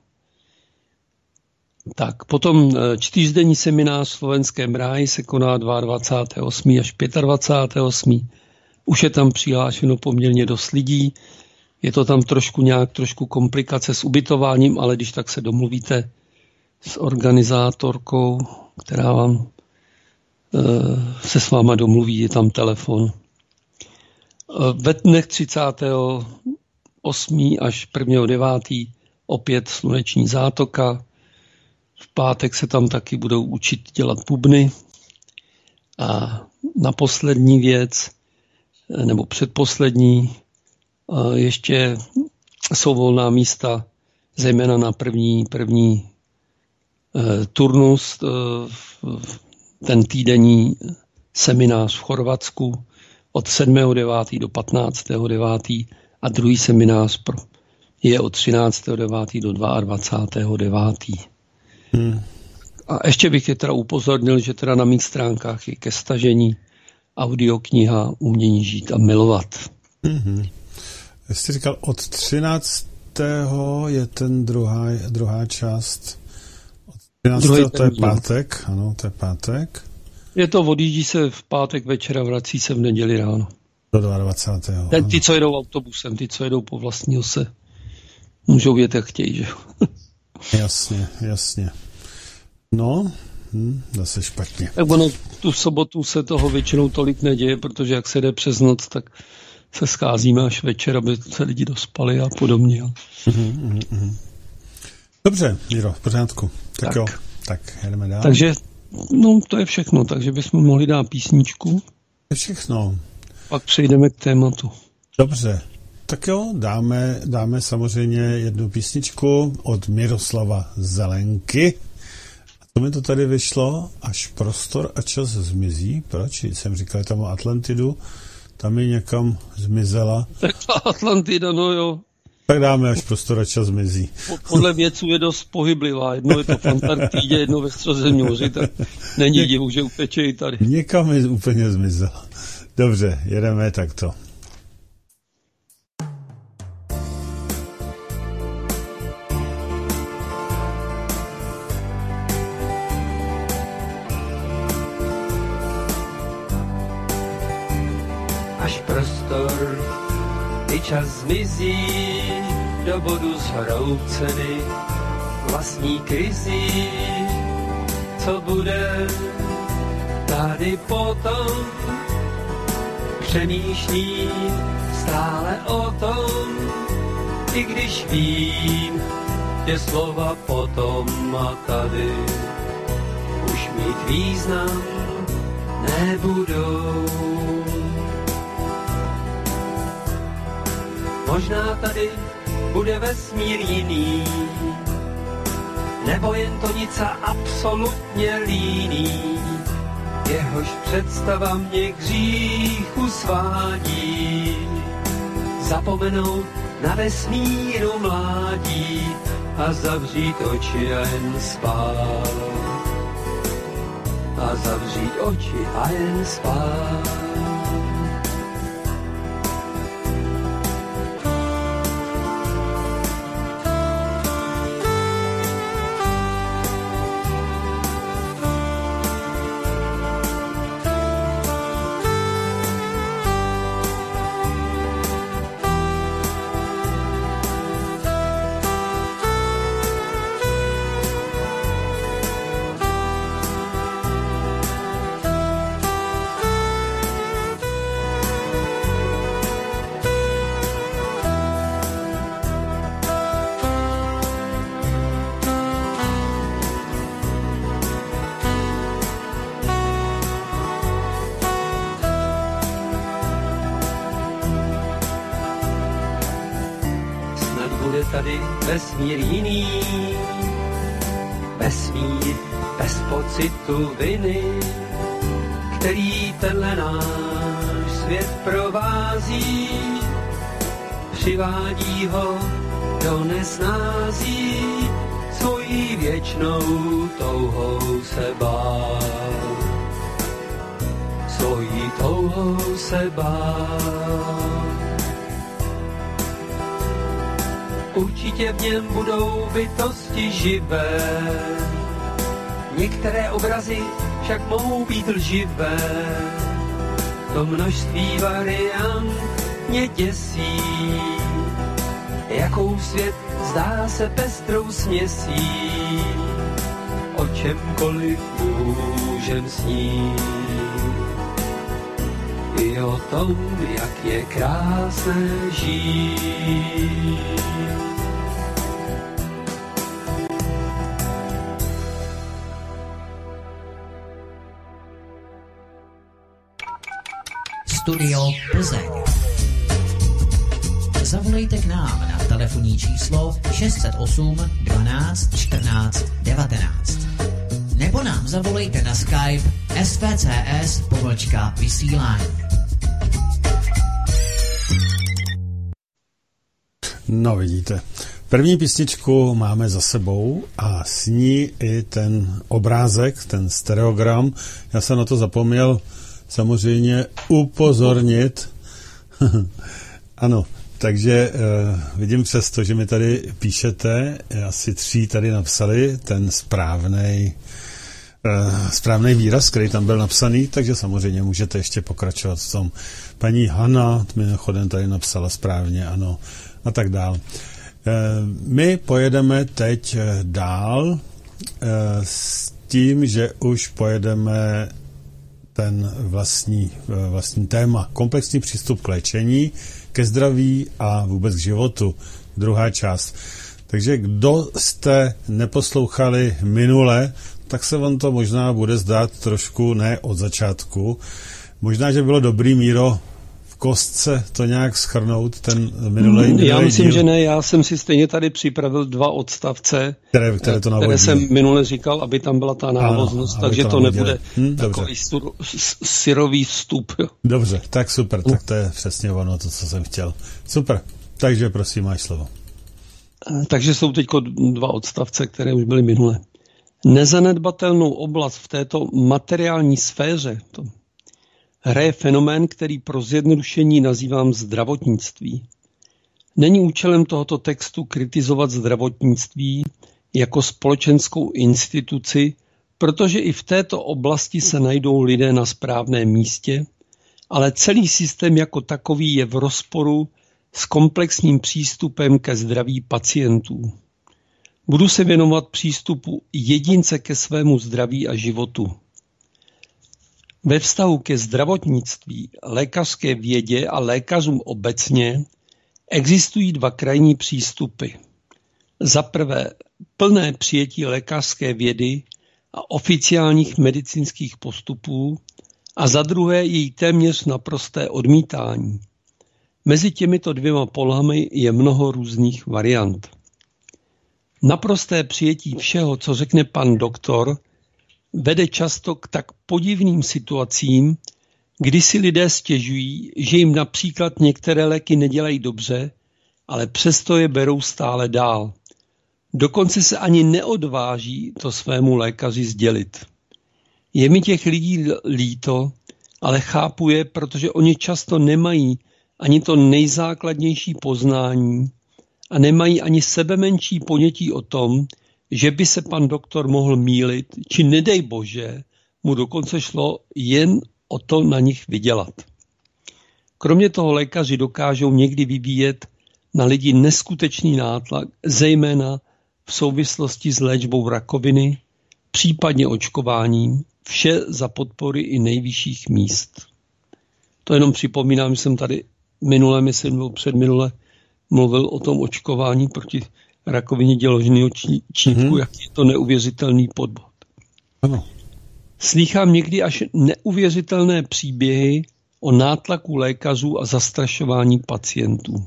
Tak, potom čtyřdenní seminář v Slovenském ráji se koná dvacátého druhého osmého až dvacátého pátého osmého Už je tam přihlášeno poměrně dost lidí. Je to tam trošku nějak, trošku komplikace s ubytováním, ale když tak se domluvíte s organizátorkou, která vám se s váma domluví, je tam telefon. Ve dnech třicátého osmého až prvního devátého opět sluneční zátoka. V pátek se tam taky budou učit dělat bubny. A na poslední věc, nebo předposlední, ještě jsou volná místa, zejména na první, první turnus, ten týdenní seminář v Chorvatsku od sedmého devátého do patnáctého devátého a druhý seminář je od třináctého devátého do dvacátého druhého devátého Hmm. A ještě bych je teda upozornil, že teda na mých stránkách je ke stažení audiokniha Umění žít a milovat. Mm-hmm. Jste říkal, od třináctého je ten druhá, druhá část. Od třináctého to je pátek, ano, to je pátek. Je to, odjíždí se v pátek večer a vrací se v neděli ráno. Do dvacátého Ten, ty, co jedou autobusem, ty, co jedou po vlastního se, můžou jet, jak chtějí, že? Jasně, jasně. No, hm, zase špatně. Tak ono, tu sobotu se toho většinou tolik neděje, protože jak se jde přes noc, tak se scházíme až večer, aby se lidi dospali a podobně. Mm, mm, mm. Dobře, Míro, v pořádku. Tak, tak jo, tak jdeme dál. Takže, no, to je všechno, takže bychom mohli dát písničku. To je všechno. Pak přejdeme k tématu. Dobře. Tak jo, dáme, dáme samozřejmě jednu písničku od Miroslava Zelenky. A to mi to tady vyšlo, až prostor a čas zmizí. Proč? Jsem říkal, tam o Atlantidu, tam je někam zmizela. Tak Atlantida, no jo. Tak dáme, až prostor a čas zmizí. Podle vědců je dost pohyblivá. Jedno je to v Antarktidě, jedno ve Středozemním moři, tak není divu, že uteče i tady. Někam je úplně zmizela. Dobře, jedeme takto. Až prostor i čas zmizí do bodu zhrouceny vlastní krizi, co bude tady potom, přemýšlím stále o tom, i když vím, že slova potom a tady už mít význam nebudou. Možná tady bude vesmír jiný, nebo jen to nic a absolutně líný, jehož představa mě k hříchu svádí. Zapomenout na vesmíru mládí a zavřít oči a jen spát. A zavřít oči a jen spát. Tady vesmír jiný, vesmír bez pocitu viny, který tenhle náš svět provází, přivádí ho do nesnází, svojí věčnou touhou se bát. Svojí touhou se bát. Určitě v něm budou bytosti živé, některé obrazy však mohou být lživé. To množství variant mě děsí, jakou svět zdá se pestrou směsí. O čemkoliv můžem snít, i o tom, jak je krásné žít. Studio Plzeň. Zavolejte k nám na telefonní číslo šest set osm dvanáct čtrnáct devatenáct. Nebo nám zavolejte na Skype S V C S pomlčka vysílání. No vidíte, první písničku máme za sebou a s ní i ten obrázek, ten stereogram. Já jsem na to zapomněl samozřejmě upozornit. Ano, takže uh, vidím přesto, že mi tady píšete, asi tří tady napsali ten správnej, uh, správnej výraz, který tam byl napsaný, takže samozřejmě můžete ještě pokračovat v tom. Paní Hana mimochodem tady napsala správně, ano, a tak dál. Uh, my pojedeme teď dál uh, s tím, že už pojedeme ten vlastní, vlastní téma. Komplexní přístup k léčení, ke zdraví a vůbec k životu. Druhá část. Takže kdo jste neposlouchali minule, tak se vám to možná bude zdát trošku ne od začátku. Možná, že bylo dobrý, Míro, v kostce to nějak shrnout, ten minulej, minulej Já myslím, díl. že ne, já jsem si stejně tady připravil dva odstavce, které, které, to které jsem minule říkal, aby tam byla ta návaznost, ano, takže to, to nebude hm, takový sur, syrový vstup. Dobře, tak super, tak to je přesně ono, to, co jsem chtěl. Super, takže prosím, máš slovo. Takže jsou teď dva odstavce, které už byly minule. Nezanedbatelnou oblast v této materiální sféře to hraje fenomén, který pro zjednodušení nazývám zdravotnictví. Není účelem tohoto textu kritizovat zdravotnictví jako společenskou instituci, protože i v této oblasti se najdou lidé na správném místě, ale celý systém jako takový je v rozporu s komplexním přístupem ke zdraví pacientů. Budu se věnovat přístupu jedince ke svému zdraví a životu. Ve vztahu ke zdravotnictví, lékařské vědě a lékařům obecně existují dva krajní přístupy. Za prvé plné přijetí lékařské vědy a oficiálních medicínských postupů a za druhé její téměř naprosté odmítání. Mezi těmito dvěma polami je mnoho různých variant. Naprosté přijetí všeho, co řekne pan doktor, vede často k tak podivným situacím, kdy si lidé stěžují, že jim například některé léky nedělají dobře, ale přesto je berou stále dál. Dokonce se ani neodváží to svému lékaři sdělit. Je mi těch lidí líto, ale chápu je, protože oni často nemají ani to nejzákladnější poznání a nemají ani sebemenší ponětí o tom, že by se pan doktor mohl mýlit, či nedej bože, mu dokonce šlo jen o to na nich vydělat. Kromě toho lékaři dokážou někdy vyvíjet na lidi neskutečný nátlak, zejména v souvislosti s léčbou rakoviny, případně očkováním, vše za podpory i nejvyšších míst. To jenom připomínám, že jsem tady minule, myslím, nebo předminule mluvil o tom očkování proti rakovině děložního čípku, mm-hmm. jak je to neuvěřitelný podvod. Ano. Slýchám někdy až neuvěřitelné příběhy o nátlaku lékařů a zastrašování pacientů.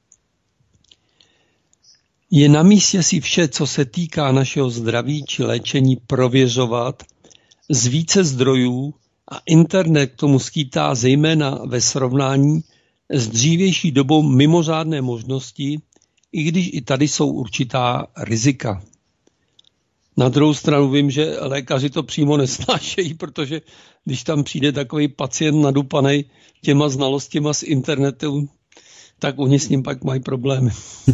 Je na místě si vše, co se týká našeho zdraví či léčení, prověřovat z více zdrojů a internet k tomu skýtá zejména ve srovnání s dřívější dobou mimořádné možnosti, i když i tady jsou určitá rizika. Na druhou stranu vím, že lékaři to přímo nesnášejí, protože když tam přijde takový pacient nadupaný těma znalostěma z internetu, tak oni s ním pak mají problémy.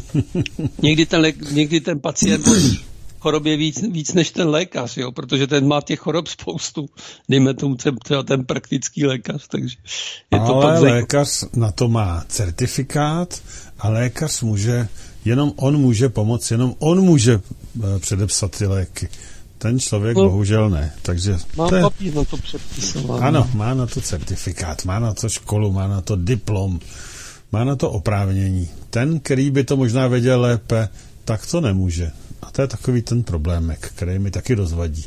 někdy, ten lék, někdy ten pacient chorobě víc, víc než ten lékař, jo, protože ten má těch chorob spoustu, dejme tomu třeba ten praktický lékař, takže je to ale pak lékař na to má certifikát a lékař může, jenom on může pomoct, jenom on může předepsat ty léky. Ten člověk no, bohužel ne. Takže má to je, papír na to předpisovat. Ano, má na to certifikát, má na to školu, má na to diplom, má na to oprávnění. Ten, který by to možná věděl lépe, tak to nemůže. A to je takový ten problémek, který mi taky rozvadí.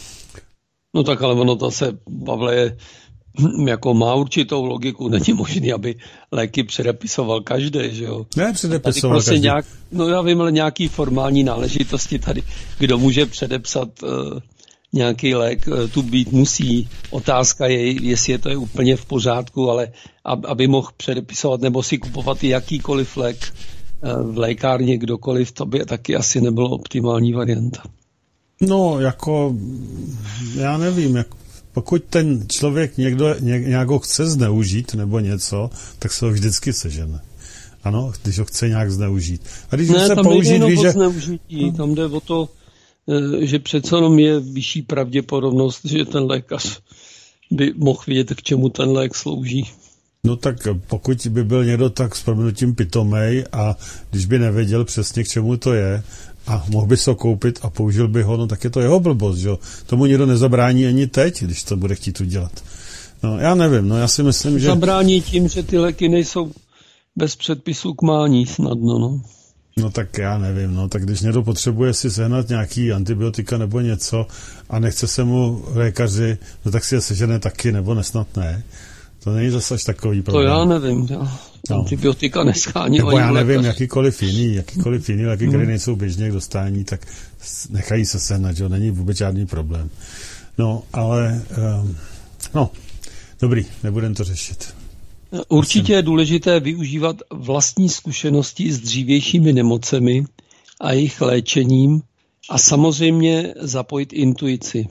No tak ale ono to se, Pavle, je, jako má určitou logiku. Není možné, aby léky předepisoval každý, že jo? Ne, předepisoval prostě každý. Nějak, no já vím, ale nějaký formální náležitosti tady. Kdo může předepsat uh, nějaký lék, uh, tu být musí. Otázka je, jestli je to je úplně v pořádku, ale ab, aby mohl předepisovat nebo si kupovat i jakýkoliv lék v lékárně kdokoliv, to by taky asi nebylo optimální varianta. No, jako, já nevím, jak, pokud ten člověk někdo, ně, nějak ho chce zneužít nebo něco, tak se ho vždycky sežene. Ano, když ho chce nějak zneužít. A když ne, se tam použít, nejde víš, o že... zneužití, tam jde o to, že přece jenom je vyšší pravděpodobnost, že ten lékař by mohl vědět, k čemu ten lék slouží. No tak pokud by byl někdo tak s prominutím pitomej a když by nevěděl přesně, k čemu to je a mohl by se ho koupit a použil by ho, no tak je to jeho blbost, že jo. Tomu nikdo nezabrání ani teď, když to bude chtít udělat. No já nevím, no já si myslím, že... Zabrání tím, že ty léky nejsou bez předpisů k mání snadno, no. No tak já nevím, no tak když někdo potřebuje si sehnat nějaký antibiotika nebo něco a nechce se mu lékaři, no tak si je sežene taky, nebo nesnad ne. To není zase až takový problém. To já nevím. Já no. Antibiotika neschání. Nebo já nevím, lékař. jakýkoliv jiný, jakýkoliv jiný léky, které nejsou běžně k dostání, tak nechají se sehnat, že není vůbec žádný problém. No, ale um, no, dobrý, nebudem to řešit. Určitě je důležité využívat vlastní zkušenosti s dřívějšími nemocemi a jejich léčením a samozřejmě zapojit intuici.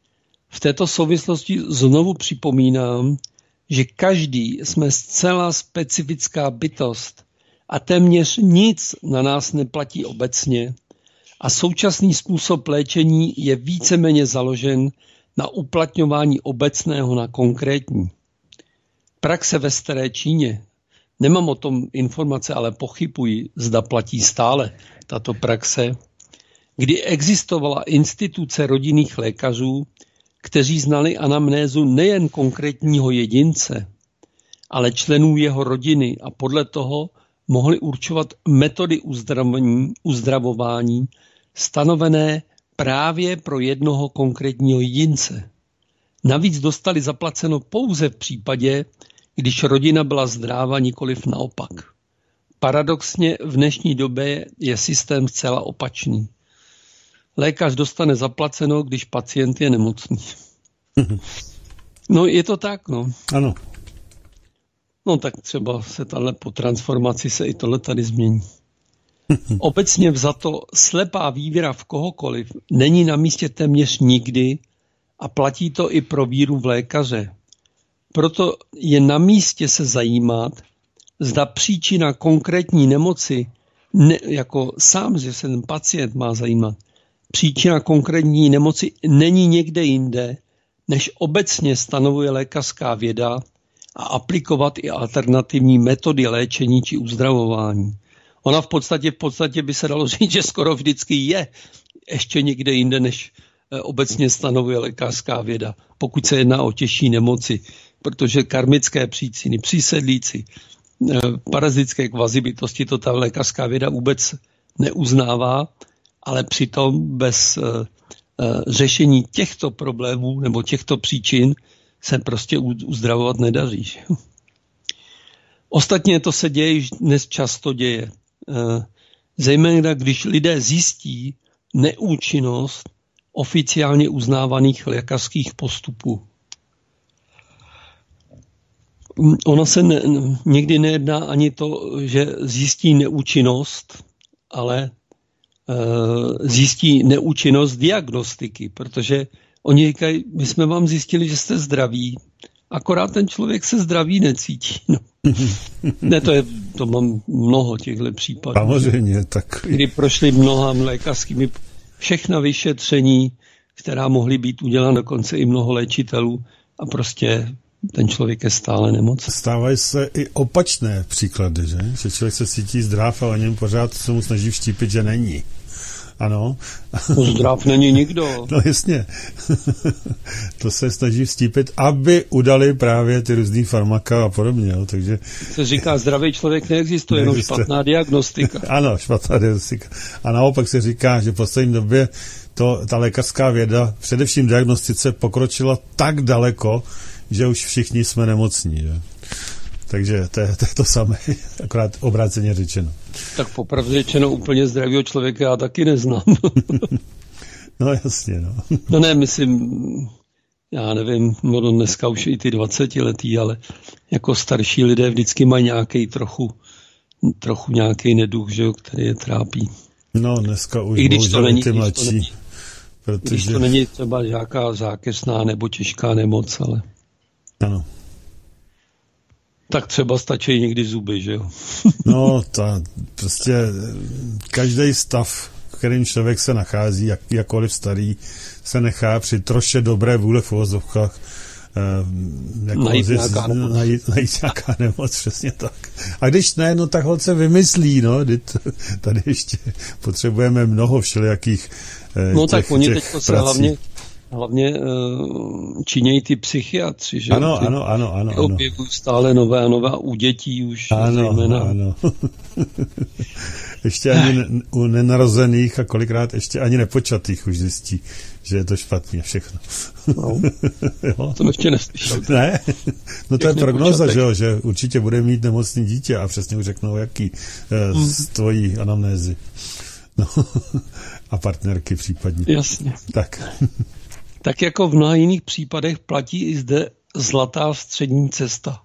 V této souvislosti znovu připomínám, že každý jsme zcela specifická bytost a téměř nic na nás neplatí obecně a současný způsob léčení je víceméně založen na uplatňování obecného na konkrétní. Praxe ve Staré Číně, nemám o tom informace, ale pochybuji, zda platí stále tato praxe, kdy existovala instituce rodinných lékařů, kteří znali anamnézu nejen konkrétního jedince, ale členů jeho rodiny a podle toho mohli určovat metody uzdravování, uzdravování stanovené právě pro jednoho konkrétního jedince. Navíc dostali zaplaceno pouze v případě, když rodina byla zdráva, nikoliv naopak. Paradoxně v dnešní době je systém zcela opačný. Lékař dostane zaplaceno, když pacient je nemocný. No je to tak, no. Ano. No tak třeba se tahle po transformaci se i tohle tady změní. Obecně vzato slepá víra v kohokoliv není na místě téměř nikdy a platí to i pro víru v lékaře. Proto je na místě se zajímat, zda příčina konkrétní nemoci, ne, jako sám, že se ten pacient má zajímat, příčina konkrétní nemoci není někde jinde, než obecně stanovuje lékařská věda a aplikovat i alternativní metody léčení či uzdravování. Ona v podstatě, v podstatě by se dalo říct, že skoro vždycky je ještě někde jinde, než obecně stanovuje lékařská věda, pokud se jedná o těžší nemoci, protože karmické příčiny, přísedlíci, parazitické kvazibytosti, to ta lékařská věda vůbec neuznává, ale přitom bez uh, uh, řešení těchto problémů nebo těchto příčin se prostě uzdravovat nedaří. Ostatně to se děje již dnes často děje. Uh, zejména když lidé zjistí neúčinnost oficiálně uznávaných lékařských postupů. Ono se ne, někdy nejedná ani to, že zjistí neúčinnost, ale zjistí neúčinnost diagnostiky, protože oni říkají, my jsme vám zjistili, že jste zdraví, akorát ten člověk se zdravý necítí. No. Ne, to je, to mám mnoho těchto případů. Samozřejmě, tak. Kdy prošli mnoha lékařskými, všechna vyšetření, která mohly být udělána, dokonce i mnoho léčitelů a prostě ten člověk je stále nemocný. Stávají se i opačné příklady, že? Že člověk se cítí zdrav a o něm pořád se mu snaží vštípit, že není. Ano. No, zdrav není nikdo. No jasně. To se snaží vstípit, aby udali právě ty různý farmaka a podobně. Jo. Takže se říká, zdravý člověk neexistuje, jenom špatná diagnostika. Ano, špatná diagnostika. A naopak se říká, že v poslední době to, ta lékařská věda, především diagnostice, pokročila tak daleko, že už všichni jsme nemocní. Že? Takže to je, to je to samé, akorát obráceně řečeno. Tak popravdě řečeno úplně zdravého člověka já taky neznám. No jasně, no. No ne, myslím, já nevím, no dneska už i ty dvacetiletí, ale jako starší lidé vždycky mají nějaký trochu, trochu nějaký neduch, že jo, který je trápí. No dneska už I když to není, ty mladší. Když to není, protože... když to není třeba nějaká zákeřná nebo těžká nemoc, ale... Ano. Tak třeba stačí někdy zuby, že jo? No, ta, prostě každý stav, v kterým člověk se nachází, jak, jakkoliv starý, se nechá při troše dobré vůle v uvozovkách eh, jako najít, zjist, nějaká nemoc. najít, najít nějaká nemoc, přesně tak. A když ne, no tak hoď se vymyslí, no, tady ještě potřebujeme mnoho všelijakých eh, No těch, tak oni těch teď se hlavně Hlavně uh, činějí ty psychiatři, že? Ano, ty, ano, ano, ano. Ty objevují stále nové a nové u dětí už. Ano, zejména. Ano. Ještě ani ne, u nenarozených a kolikrát ještě ani nepočatých už zjistí, že je to špatně všechno. No, to jsem ještě neslyšel. Ne? No to je prognoza, že jo, že určitě bude mít nemocný dítě a přesně už řeknou, jaký mm. z tvojí anamnézy. No, a partnerky případně. Jasně. Tak. Tak jako v mnoha jiných případech platí i zde zlatá střední cesta.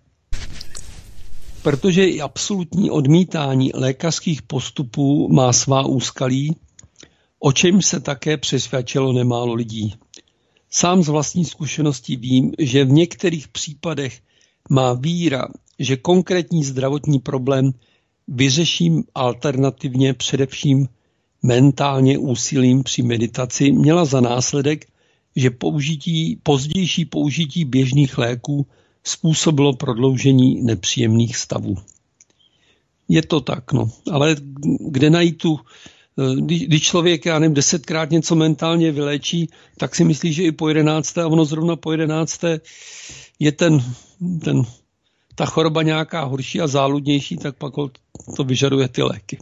Protože i absolutní odmítání lékařských postupů má svá úskalí, o čemž se také přesvědčilo nemálo lidí. Sám z vlastní zkušenosti vím, že v některých případech má víra, že konkrétní zdravotní problém vyřeším alternativně především mentálně úsilím při meditaci, měla za následek, že použití, pozdější použití běžných léků způsobilo prodloužení nepříjemných stavů. Je to tak, no. Ale kde najít tu, když, když člověk, já nevím, desetkrát něco mentálně vyléčí, tak si myslí, že i po jedenácté, a ono zrovna po jedenácté je ten, ten, ta choroba nějaká horší a záludnější, tak pak to vyžaduje ty léky.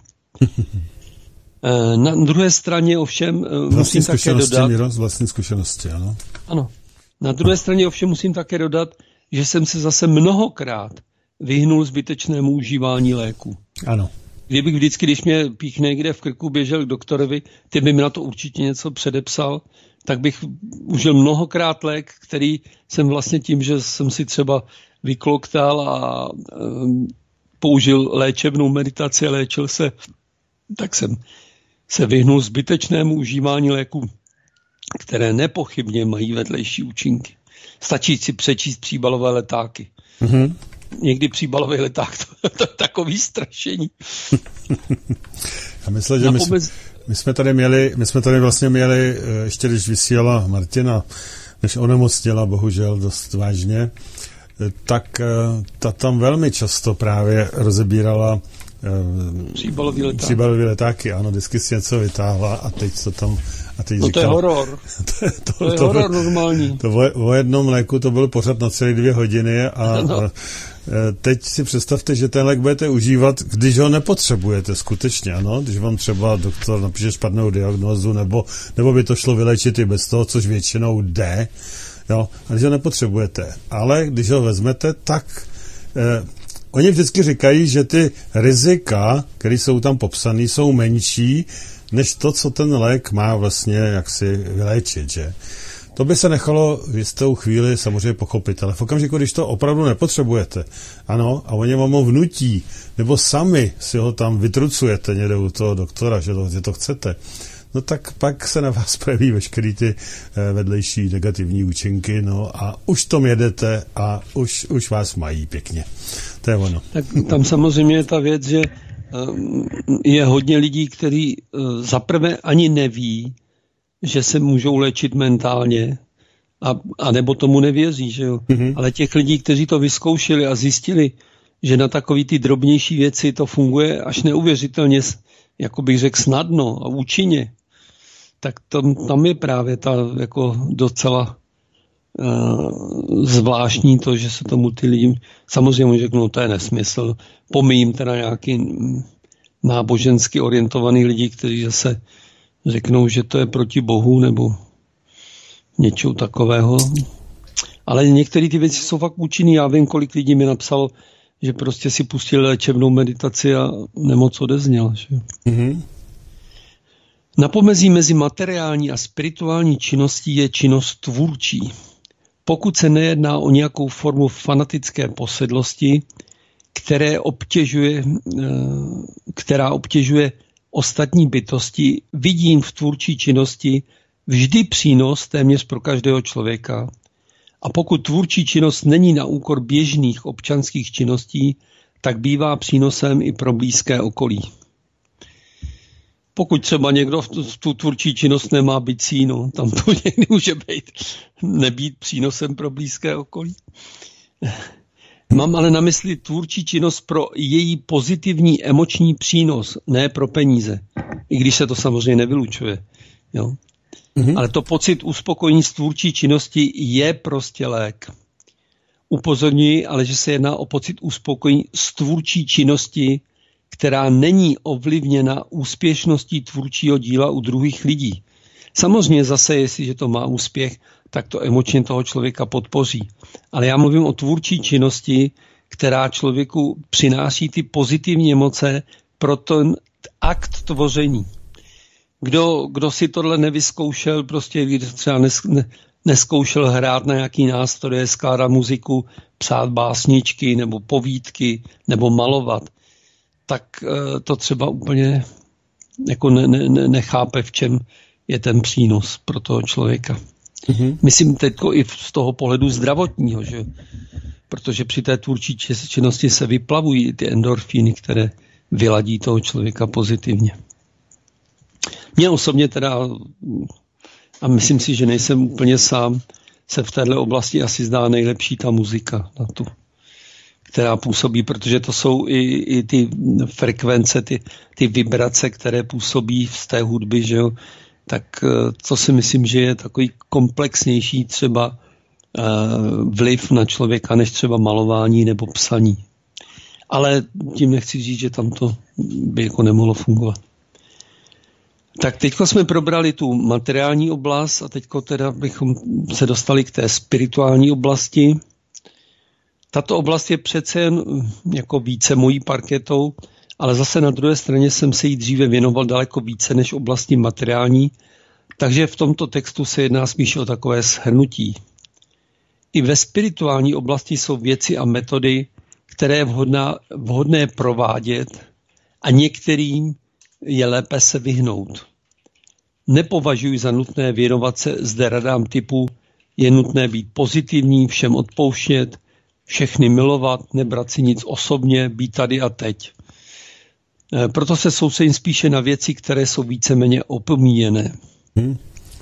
Na druhé straně ovšem musím také dodat... Míro, z vlastní zkušenosti, ano. Ano. Na druhé straně ovšem musím také dodat, že jsem se zase mnohokrát vyhnul zbytečnému užívání léku. Ano. Kdybych vždycky, když mě píchne někde v krku, běžel k doktorovi, ty by mi na to určitě něco předepsal, tak bych užil mnohokrát lék, který jsem vlastně tím, že jsem si třeba vykloktal a um, použil léčebnou meditaci a léčil se, tak jsem se vyhnul zbytečnému užívání léků, které nepochybně mají vedlejší účinky. Stačí si přečíst příbalové letáky. Mm-hmm. Někdy příbalový leták, to, to je takový strašení. Já myslím, že my, jsme, my jsme tady měli, my jsme tady vlastně měli, ještě když vysílala Martina, než onemocněla, bohužel dost vážně, tak ta tam velmi často právě rozebírala příbalový letáky. Příbalový letáky, ano, vždycky si něco vytáhla a teď to tam... A teď no říkal, to je horor. to, je, to, to je to horor byl, normální. To o, o jednom léku to byl pořád na celé dvě hodiny a, no. a teď si představte, že ten lék budete užívat, když ho nepotřebujete skutečně, ano, když vám třeba doktor napíše špatnou diagnózu, nebo, nebo by to šlo vylečit i bez toho, což většinou jde, jo, a když ho nepotřebujete. Ale když ho vezmete, tak... Eh, Oni vždycky říkají, že ty rizika, které jsou tam popsané, jsou menší, než to, co ten lék má vlastně jaksi vyléčit, že? to by se nechalo v jistou chvíli samozřejmě pochopit, ale v okamžiku, když to opravdu nepotřebujete, ano, a oni vám ho vnutí, nebo sami si ho tam vytrucujete někde u toho doktora, že to, že to chcete, no tak pak se na vás projeví veškerý ty vedlejší negativní účinky, no a už tom jedete a už, už vás mají pěkně. To je ono. Tak tam samozřejmě je ta věc, že je hodně lidí, kteří zaprvé ani neví, že se můžou léčit mentálně, a, a nebo tomu nevěří, že jo. Mm-hmm. Ale těch lidí, kteří to vyzkoušeli a zjistili, že na takový ty drobnější věci to funguje až neuvěřitelně, jako bych řekl, snadno a účinně, tak tam, tam je právě ta jako docela uh, zvláštní to, že se tomu ty lidi samozřejmě řeknou, to je nesmysl. Pomíjím teda nějaký nábožensky orientovaný lidi, kteří zase řeknou, že to je proti Bohu nebo něčeho takového. Ale některé ty věci jsou fakt účinný. Já vím, kolik lidí mi napsalo, že prostě si pustili léčebnou meditaci a nemoc odezněla. Mm-hmm. Na pomezí mezi materiální a spirituální činností je činnost tvůrčí. Pokud se nejedná o nějakou formu fanatické posedlosti, které obtěžuje, která obtěžuje ostatní bytosti, vidím v tvůrčí činnosti vždy přínos téměř pro každého člověka. A pokud tvůrčí činnost není na úkor běžných občanských činností, tak bývá přínosem i pro blízké okolí. Pokud třeba někdo v tu tvůrčí činnost nemá bicí, no, tam to někdy může být, nebýt přínosem pro blízké okolí. Mám ale na mysli tvůrčí činnost pro její pozitivní emoční přínos, ne pro peníze. I když se to samozřejmě nevylučuje. Jo? Mm-hmm. Ale to pocit uspokojení z tvůrčí činnosti je prostě lék. Upozorňuji, ale že se jedná o pocit uspokojení z tvůrčí činnosti, která není ovlivněna úspěšností tvůrčího díla u druhých lidí. Samozřejmě zase, jestliže to má úspěch, tak to emočně toho člověka podpoří. Ale já mluvím o tvůrčí činnosti, která člověku přináší ty pozitivní emoce pro ten akt tvoření. Kdo, kdo si tohle nevyzkoušel, prostě když třeba nes, ne, neskoušel hrát na nějaký nástroje, skládat muziku, psát básničky nebo povídky nebo malovat, tak to třeba úplně jako ne, ne, nechápe, v čem je ten přínos pro toho člověka. Mm-hmm. Myslím teď i z toho pohledu zdravotního, že? Protože při té tvůrčí činnosti se vyplavují ty endorfíny, které vyladí toho člověka pozitivně. Mně osobně teda, a myslím si, že nejsem úplně sám, se v této oblasti asi zdá nejlepší ta muzika na tu, která působí, protože to jsou i, i ty frekvence, ty, ty vibrace, které působí z té hudby, že jo, tak to si myslím, že je takový komplexnější třeba vliv na člověka, než třeba malování nebo psaní. Ale tím nechci říct, že tam to by jako nemohlo fungovat. Tak teďko jsme probrali tu materiální oblast a teďko teda bychom se dostali k té spirituální oblasti. Tato oblast je přece jen jako více mojí parketou, ale zase na druhé straně jsem se jí dříve věnoval daleko více než oblasti materiální, takže v tomto textu se jedná spíše o takové shrnutí. I ve spirituální oblasti jsou věci a metody, které je vhodná, vhodné provádět a některým je lépe se vyhnout. Nepovažuji za nutné věnovat se zde radám typu je nutné být pozitivní, všem odpouštět, všechny milovat, nebrat si nic osobně, být tady a teď. Proto se soustředím spíše na věci, které jsou víceméně opomíjené. Hmm.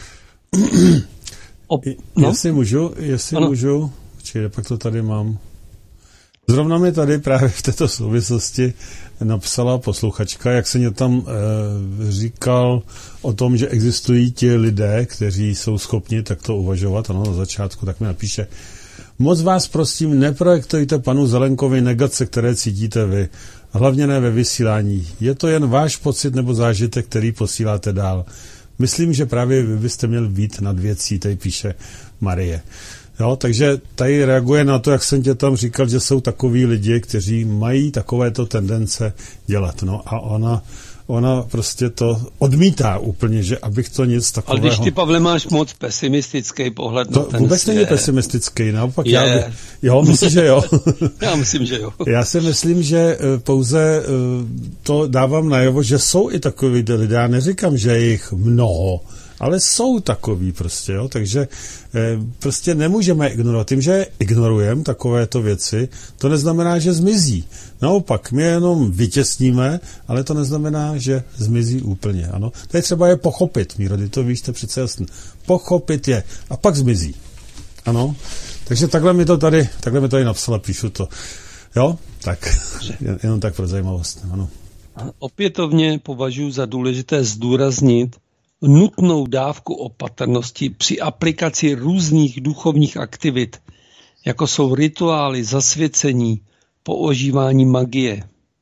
Op, no? Jestli můžu, jestli ano. můžu, počkej, pak to tady mám. Zrovna mi tady právě v této souvislosti napsala posluchačka, jak se mě tam e, říkal o tom, že existují ti lidé, kteří jsou schopni takto uvažovat, ano, na začátku, tak mi napíše, moc vás prosím, neprojektujte panu Zelenkovi negace, které cítíte vy, hlavně ne ve vysílání. Je to jen váš pocit nebo zážitek, který posíláte dál. Myslím, že právě vy byste měl být nad věcí, tady píše Marie. Jo, takže tady reaguje na to, jak jsem tě tam říkal, že jsou takoví lidi, kteří mají takovéto tendence dělat. No a ona ona prostě to odmítá úplně, že abych to nic takového... Ale když ty, Pavle, máš moc pesimistický pohled to na ten vůbec svět. není pesimistický, naopak Je. já bych... Jo, myslím, že jo. Já myslím, že jo. Já si myslím, že pouze to dávám najevo, že jsou i takový lidé. Já neříkám, že je jich mnoho, ale jsou takový prostě, jo, takže eh, prostě nemůžeme ignorovat. Tím, že ignorujeme takovéto věci, to neznamená, že zmizí. Naopak, my jenom vytěsníme, ale to neznamená, že zmizí úplně, ano. Tady třeba je pochopit, Míro, ty to víš, to přece jasný. Pochopit je a pak zmizí, ano. Takže takhle mi to tady, takhle mi tady napsala, píšu to. Jo, tak, jen, jenom tak pro zajímavost, ano. Opětovně považuji za důležité zdůraznit nutnou dávku opatrnosti při aplikaci různých duchovních aktivit, jako jsou rituály, zasvěcení, používání magie.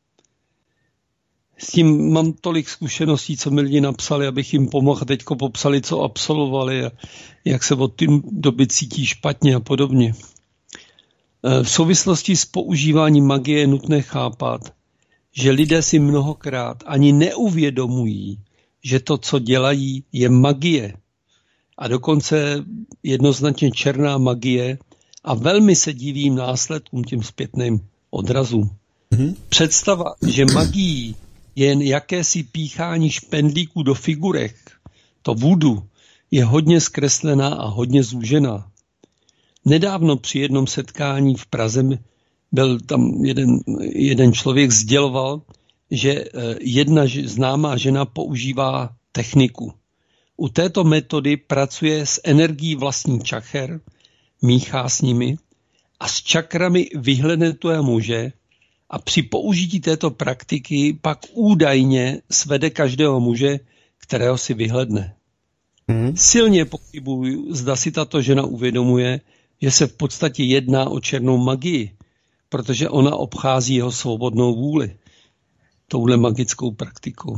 S tím mám tolik zkušeností, co mi lidi napsali, abych jim pomohl a teďko popsali, co absolvovali a jak se od té doby cítí špatně a podobně. V souvislosti s používáním magie je nutné chápat, že lidé si mnohokrát ani neuvědomují, že to, co dělají, je magie. A dokonce jednoznačně černá magie a velmi se divím následkům, tím zpětným odrazům. Mm-hmm. Představa, že magií je jen jakési píchání špendlíků do figurek, to voodoo, je hodně zkreslená a hodně zúžená. Nedávno při jednom setkání v Praze byl tam jeden, jeden člověk sděloval, že jedna známá žena používá techniku. U této metody pracuje s energií vlastní čacher, míchá s nimi a s čakrami vyhlednutého muže a při použití této praktiky pak údajně svede každého muže, kterého si vyhledne. Hmm. Silně pochybuju, zda si tato žena uvědomuje, že se v podstatě jedná o černou magii, protože ona obchází jeho svobodnou vůli touhle magickou praktikou.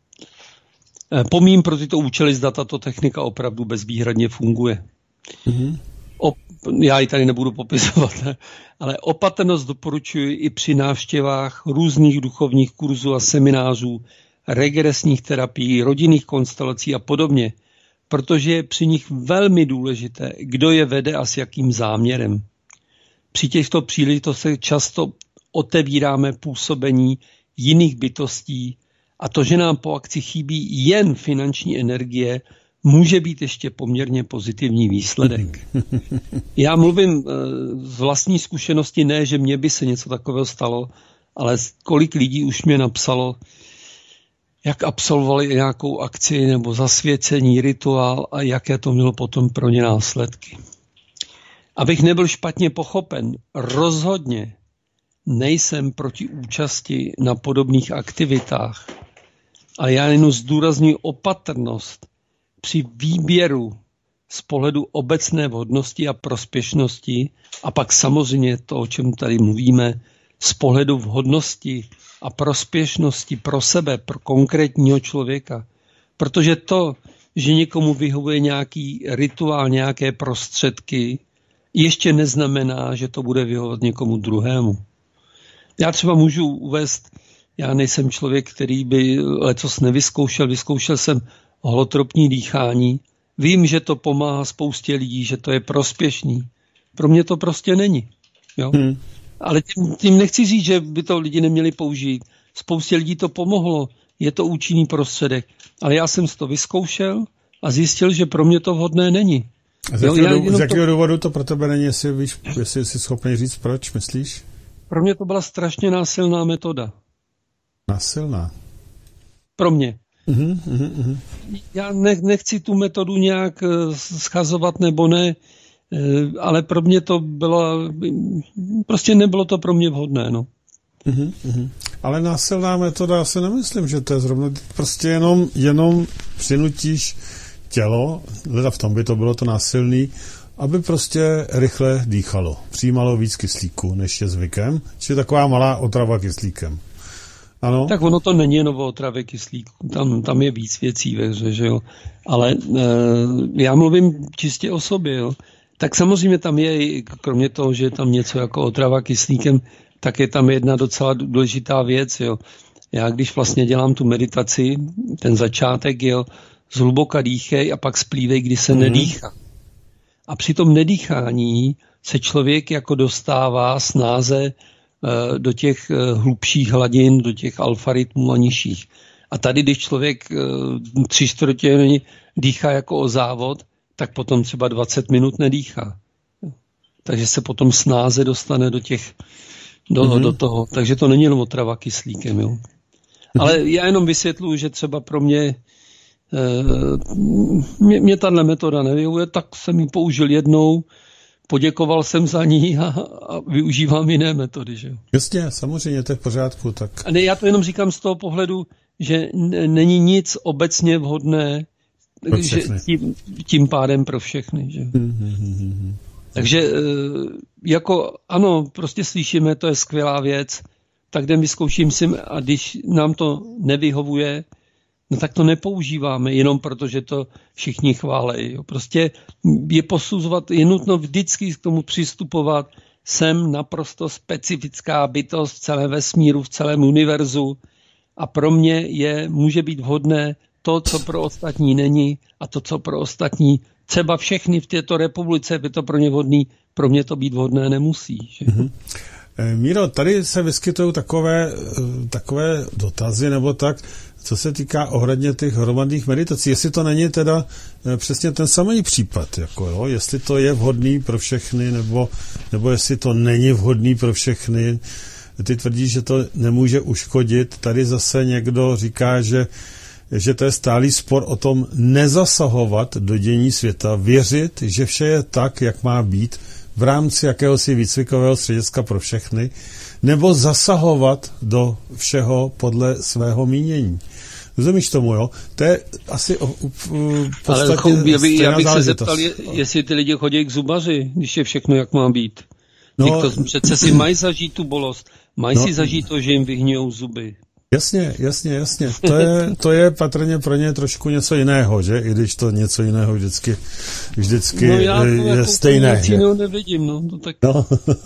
Pomím pro tyto účely, zda tato technika opravdu bezvýhradně funguje. Mm-hmm. O, já ji tady nebudu popisovat, ale opatrnost doporučuji i při návštěvách různých duchovních kurzů a seminářů, regresních terapií, rodinných konstelací a podobně, protože je při nich velmi důležité, kdo je vede a s jakým záměrem. Při těchto příležitostech často otevíráme působení jiných bytostí a to, že nám po akci chybí jen finanční energie, může být ještě poměrně pozitivní výsledek. Já mluvím z vlastní zkušenosti, ne, že mně by se něco takového stalo, ale kolik lidí už mě napsalo, jak absolvovali nějakou akci nebo zasvěcení, rituál a jaké to mělo potom pro ně následky. Abych nebyl špatně pochopen, rozhodně nejsem proti účasti na podobných aktivitách, ale já jenom zdůrazňuji opatrnost při výběru z pohledu obecné vhodnosti a prospěšnosti a pak samozřejmě to, o čem tady mluvíme, z pohledu vhodnosti a prospěšnosti pro sebe, pro konkrétního člověka. Protože to, že někomu vyhovuje nějaký rituál, nějaké prostředky, ještě neznamená, že to bude vyhovovat někomu druhému. Já třeba můžu uvést, já nejsem člověk, který by lecos nevyzkoušel, vyzkoušel jsem holotropní dýchání. Vím, že to pomáhá spoustě lidí, že to je prospěšný. Pro mě to prostě není. Jo? Hmm. Ale tím, tím nechci říct, že by to lidi neměli použít. Spoustě lidí to pomohlo, je to účinný prostředek. Ale já jsem si to vyzkoušel a zjistil, že pro mě to vhodné není. A z jakého, jo, z jakého to... důvodu to pro tebe není, jestli, víš, jestli jsi schopný říct, proč, myslíš? Pro mě to byla strašně násilná metoda. Násilná? Pro mě. Uhum, uhum, uhum. Já ne, nechci tu metodu nějak schazovat nebo ne, ale pro mě to bylo, prostě nebylo to pro mě vhodné, no. Uhum, uhum. Ale násilná metoda, já si nemyslím, že to je zrovna, prostě jenom, jenom přinutíš tělo, leda v tom by to bylo to násilný, aby prostě rychle dýchalo, přijímalo víc kyslíku, než je zvykem, či taková malá otrava kyslíkem. Ano. Tak ono to není jenom o otravě kyslíku, tam, tam je víc věcí ve hře, že jo. Ale e, já mluvím čistě o sobě, jo. Tak samozřejmě tam je, kromě toho, že je tam něco jako otrava kyslíkem, tak je tam jedna docela důležitá věc, jo. Já když vlastně dělám tu meditaci, ten začátek je zhluboka dýchej a pak splívej, kdy se mm. nedýchá. A při tom nedýchání se člověk jako dostává snáze do těch hlubších hladin, do těch alfarytmů a nižších. A tady, když člověk tři čtvrtě dýchá jako o závod, tak potom třeba dvacet minut nedýchá. Takže se potom snáze dostane do těch, do, mm-hmm. do toho. Takže to není jenom otrava kyslíkem. Jo. Ale já jenom vysvětluji, že třeba pro mě mě, mě tahle metoda nevyhovuje, tak jsem ji použil jednou, poděkoval jsem za ní a, a využívám jiné metody. Že? Jasně, samozřejmě, to je v pořádku. Tak... A ne, já to jenom říkám z toho pohledu, že n- není nic obecně vhodné, že tím, tím pádem pro všechny. Že? Mm-hmm. Takže jako ano, prostě slyšíme, to je skvělá věc, tak jdem vyzkouším si a když nám to nevyhovuje, no tak to nepoužíváme, jenom protože to všichni chválejí. Prostě je posuzovat, je nutno vždycky k tomu přistupovat. Jsem naprosto specifická bytost v celém vesmíru, v celém univerzu a pro mě je, může být vhodné to, co pro ostatní není a to, co pro ostatní, třeba všechny v této republice by to pro ně vhodný, pro mě to být vhodné nemusí. Že? Mm-hmm. Míro, tady se vyskytují takové, takové dotazy nebo tak, co se týká ohledně těch hromadných meditací. Jestli to není teda přesně ten samý případ, jako jo? Jestli to je vhodný pro všechny, nebo, nebo jestli to není vhodný pro všechny. Ty tvrdíš, že to nemůže uškodit. Tady zase někdo říká, že, že to je stálý spor o tom nezasahovat do dění světa, věřit, že vše je tak, jak má být, v rámci jakéhosi výcvikového střediska pro všechny, nebo zasahovat do všeho podle svého mínění. Rozumíš tomu, jo? To je asi o, o, v podstatě Ale já, by, já bych se zeptal, je, jestli ty lidi chodí k zubaři, když je všechno, jak má být. No, Někdo, přece si mají zažít tu bolest, mají no, si zažít to, že jim vyhnijou zuby. Jasně, jasně, jasně. To je, to je patrně pro ně trošku něco jiného, že? I když to něco jiného vždycky, vždycky no já to je jako stejné. Nic jiného nevidím, no. To tak... no.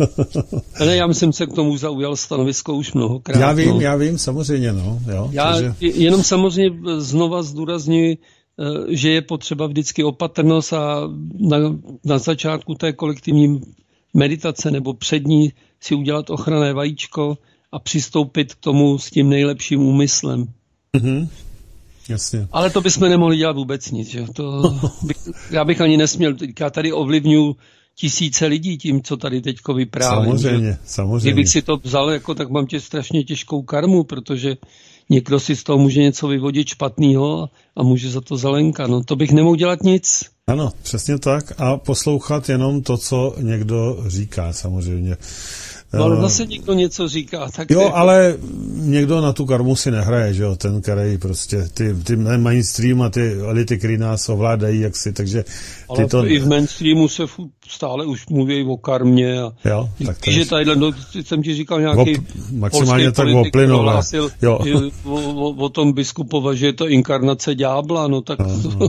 Ale já myslím, se k tomu zaujal stanovisko už mnohokrát. Já vím, no. já vím, samozřejmě, no. Jo, já takže... jenom samozřejmě znova zdůrazňuji, že je potřeba vždycky opatrnost a na, na začátku té kolektivní meditace nebo před ní si udělat ochranné vajíčko a přistoupit k tomu s tím nejlepším úmyslem. Mm-hmm. Jasně. Ale to bychom nemohli dělat vůbec nic. Že? To bych, já bych ani nesměl. Já tady ovlivňuji tisíce lidí tím, co tady teďko vyprávím. Samozřejmě, že? samozřejmě. Kdybych si to vzal, jako, tak mám tě strašně těžkou karmu, protože někdo si z toho může něco vyvodit špatného a může za to zalenkat. No to bych nemohl dělat nic. Ano, přesně tak. A poslouchat jenom to, co někdo říká, samozřejmě. No ale zase někdo něco říká. Tak jo, jako... ale někdo na tu karmu si nehraje, že jo, ten, který prostě, ty, ty mainstream a ty elity, který nás ovládají, jak si, takže... Ty ale to... i v mainstreamu se stále už mluví o karmě a... Jo, tak to je... tadyhle, no, jsem ti říkal nějaký Op, maximálně tak oplynulo. Jo. O, o, o tom biskupova, že je to inkarnace ďábla, no tak... No, no.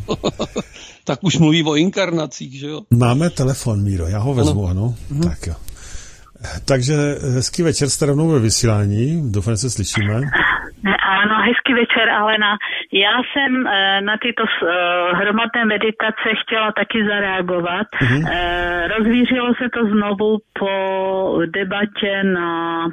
Tak už mluví o inkarnacích, že jo? Máme telefon, Míro, já ho vezmu, ano. ano? Mhm. Tak jo. Takže hezký večer, jste rovnou ve vysílání, doufám, že se slyšíme. Ano, hezký večer, Alena. Já jsem na tyto hromadné meditace chtěla taky zareagovat. Mm-hmm. Rozvířilo se to znovu po debatě na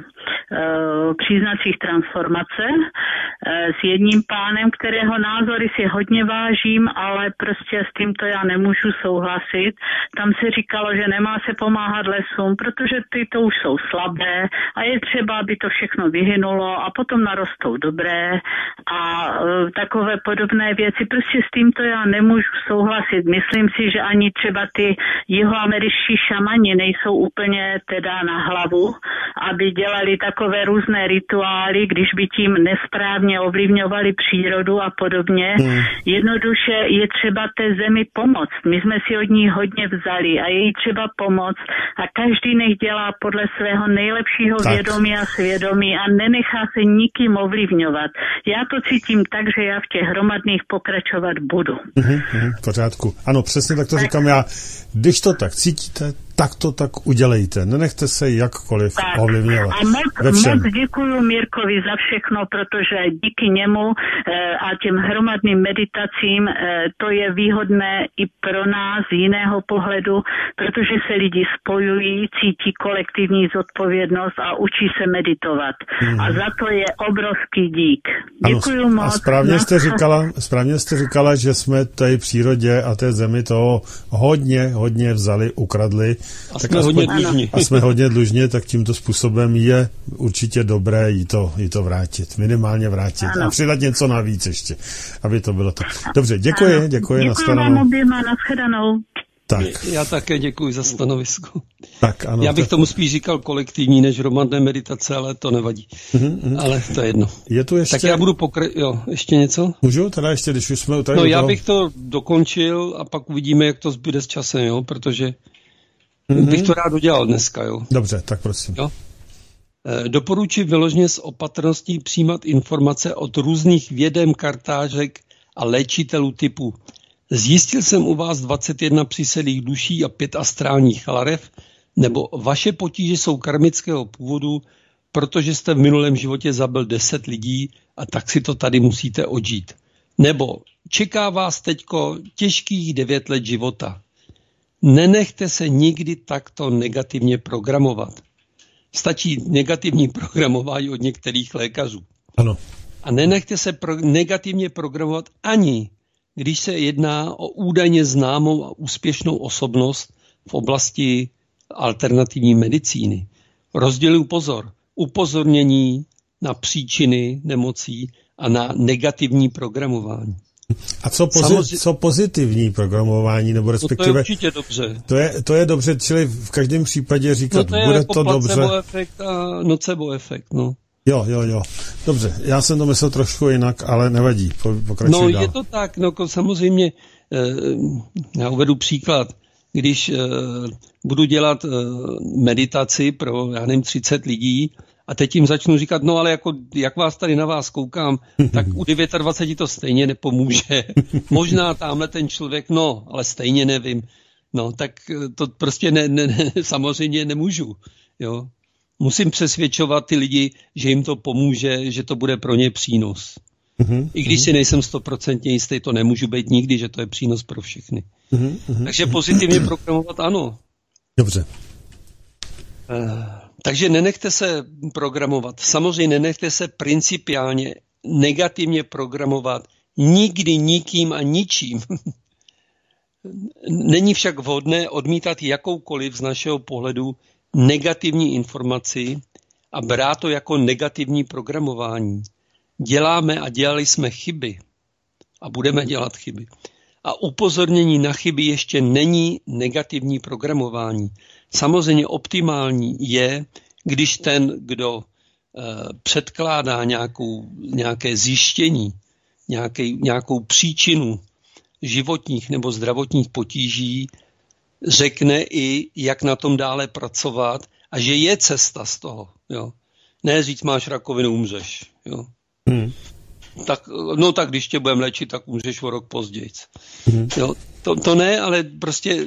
příznacích transformace s jedním pánem, kterého názory si hodně vážím, ale prostě s tímto já nemůžu souhlasit. Tam se říkalo, že nemá se pomáhat lesům, protože ty to už jsou slabé a je třeba, aby to všechno vyhynulo a potom narostou dobré a e, takové podobné věci. Prostě s tímto já nemůžu souhlasit. Myslím si, že ani třeba ty jihoameričtí šamani nejsou úplně teda na hlavu, aby dělali takové různé rituály, když by tím nesprávně ovlivňovali přírodu a podobně. Hmm. Jednoduše je třeba té zemi pomoct. My jsme si od ní hodně vzali a je jí třeba pomoct a každý nech dělá podle svého nejlepšího tak. vědomí a svědomí a nenechá se nikým ovlivňovat. Já to cítím tak, že já v těch hromadných pokračovat budu. Mm-hmm, v pořádku. Ano, přesně tak to tak. říkám já. Když to tak cítíte, tak to tak udělejte. Nenechte se jakkoliv tak. ovlivňovat. A moc, moc děkuju Mirkovi za všechno, protože díky němu e, a těm hromadným meditacím e, to je výhodné i pro nás z jiného pohledu, protože se lidi spojují, cítí kolektivní zodpovědnost a učí se meditovat. Hmm. A za to je obrovský dík. Děkuju ano, moc. A správně jste říkala, správně jste říkala, že jsme té přírodě a té zemi toho hodně, hodně vzali, ukradli. A jsme aspoň, hodně dlužní. A jsme hodně dlužní, tak tímto způsobem je určitě dobré jí to, jí to vrátit. Minimálně vrátit. Ano. A přidat něco navíc ještě, aby to bylo tak. Dobře, děkuji, ano. děkuji. Děkuji vám oběma, nashledanou. Tak. Já také děkuji za stanovisko. Tak, ano, Já bych tak... tomu spíš říkal kolektivní než hromadné meditace, ale to nevadí. Mm-hmm. Ale to je jedno. Je tu ještě... Tak já budu pokryt. Jo, ještě něco? Můžu? Teda ještě, když už jsme tady... No já toho... bych to dokončil a pak uvidíme, jak to zbyde s časem, jo, protože mm-hmm. bych to rád dodělal dneska, jo. Dobře, tak prosím. Jo? E, doporučuji vyloženě s opatrností přijímat informace od různých vědem, kartářek a léčitelů typu zjistil jsem u vás dvacet jedna přisedlých duší a pět astrálních larev, nebo vaše potíže jsou karmického původu, protože jste v minulém životě zabil deset lidí a tak si to tady musíte odžít. Nebo čeká vás teďko těžkých devět let života. Nenechte se nikdy takto negativně programovat. Stačí negativní programování od některých lékařů. Ano. A nenechte se pro, negativně programovat ani když se jedná o údajně známou a úspěšnou osobnost v oblasti alternativní medicíny. Rozděluji pozor. Upozornění na příčiny nemocí a na negativní programování. A co, pozit, Samozřejmě... co pozitivní programování, nebo respektive... No to je určitě dobře. To je, to je dobře, čili v každém případě říkat, no to je bude jako to dobře. placebo efekt a nocebo efekt, no. Jo, jo, jo. Dobře, já jsem to myslel trošku jinak, ale nevadí, pokračuj No dál. je to tak, no samozřejmě, já uvedu příklad, když budu dělat meditaci pro, já nevím, třicet lidí a teď jim začnu říkat, no ale jako, jak vás tady na vás koukám, tak u dvacet devět to stejně nepomůže. Možná tamhle ten člověk, no, ale stejně nevím. No, tak to prostě ne, ne, ne, samozřejmě nemůžu, jo. Musím přesvědčovat ty lidi, že jim to pomůže, že to bude pro ně přínos. Mm-hmm. I když si nejsem stoprocentně jistý, to nemůžu být nikdy, že to je přínos pro všechny. Mm-hmm. Takže pozitivně programovat ano. Dobře. Uh, takže nenechte se programovat. Samozřejmě nenechte se principiálně negativně programovat nikdy nikým a ničím. Není však vhodné odmítat jakoukoliv z našeho pohledu negativní informaci a brát to jako negativní programování. Děláme a dělali jsme chyby a budeme dělat chyby. A upozornění na chyby ještě není negativní programování. Samozřejmě optimální je, když ten, kdo e, předkládá nějakou, nějaké zjištění, nějaký, nějakou příčinu životních nebo zdravotních potíží, řekne i, jak na tom dále pracovat a že je cesta z toho. Jo. Ne říct, máš rakovinu, umřeš. Jo. Hmm. Tak, no tak když tě budeme léčit, tak umřeš o rok později. Hmm. Jo. To, to ne, ale prostě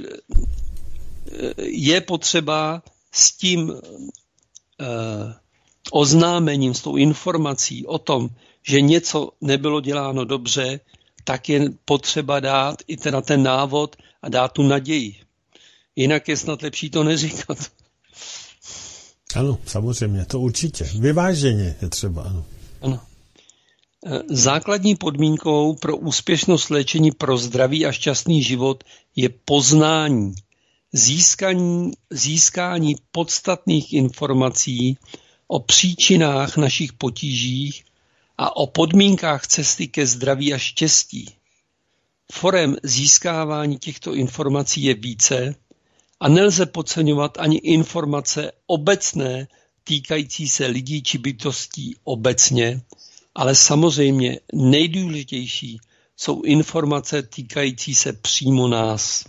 je potřeba s tím eh, oznámením, s tou informací o tom, že něco nebylo děláno dobře, tak je potřeba dát i teda ten návod a dát tu naději. Jinak je snad lepší to neříkat. Ano, samozřejmě, to určitě. Vyváženě je třeba, ano. Ano. Základní podmínkou pro úspěšnost léčení pro zdravý a šťastný život je poznání, získání, získání podstatných informací o příčinách našich potížích a o podmínkách cesty ke zdraví a štěstí. Forem získávání těchto informací je více a nelze podceňovat ani informace obecné týkající se lidí či bytostí obecně, ale samozřejmě nejdůležitější jsou informace týkající se přímo nás.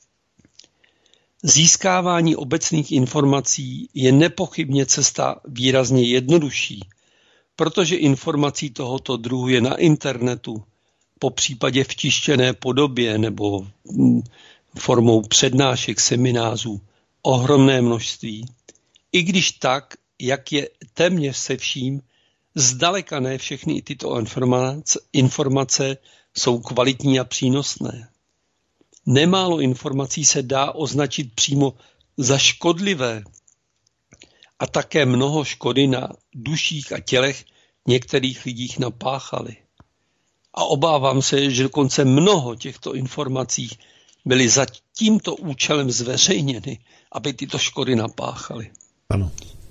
Získávání obecných informací je nepochybně cesta výrazně jednodušší, protože informací tohoto druhu je na internetu, po případě v tištěné podobě nebo formou přednášek, seminářů, ohromné množství. I když tak, jak je téměř se vším, zdaleka ne všechny tyto informace, informace jsou kvalitní a přínosné. Nemálo informací se dá označit přímo za škodlivé a také mnoho škody na duších a tělech některých lidí napáchali. A obávám se, že dokonce mnoho těchto informací byly za tímto účelem zveřejněny, aby tyto škody napáchaly. Ano.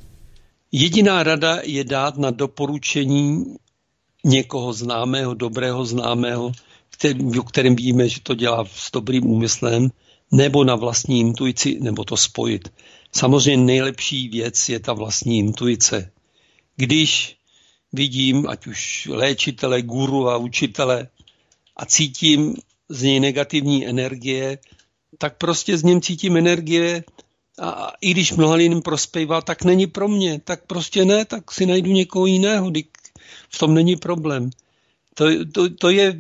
Jediná rada je dát na doporučení někoho známého, dobrého známého, který, o kterém víme, že to dělá s dobrým úmyslem, nebo na vlastní intuici, nebo to spojit. Samozřejmě nejlepší věc je ta vlastní intuice. Když vidím, ať už léčitele, guru a učitele, a cítím z něj negativní energie, tak prostě z něm cítím energie a i když mnoha lidem prospívá, tak není pro mě, tak prostě ne, tak si najdu někoho jiného, v tom není problém. To, to, to je,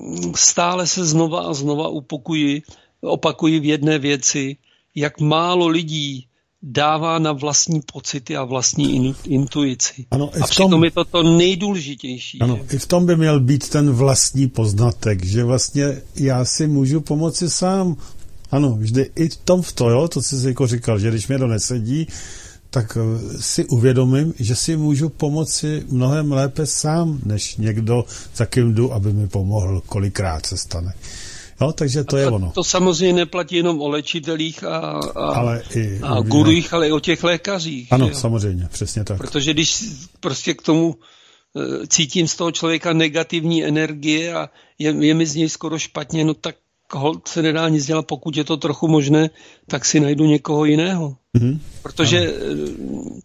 stále se znova a znova upokuji, opakuji v jedné věci, jak málo lidí dává na vlastní pocity a vlastní intuici. Ano, a přitom tom, je to to nejdůležitější. Ano, i v tom by měl být ten vlastní poznatek, že vlastně já si můžu pomoci sám. Ano, vždy i v tom v to, jo, to jsi jako říkal, že když mě to nesedí, tak si uvědomím, že si můžu pomoci mnohem lépe sám, než někdo, za kým jdu, aby mi pomohl, kolikrát se stane. Jo, takže to, to je ono. To samozřejmě neplatí jenom o léčitelích a, a, ale i, a guruích, ale i o těch lékařích. Ano, jo? samozřejmě, přesně tak. Protože když prostě k tomu cítím z toho člověka negativní energie a je, je mi z něj skoro špatně, no tak holt se nedá nic dělat, pokud je to trochu možné, tak si najdu někoho jiného. Mm-hmm. Protože ano.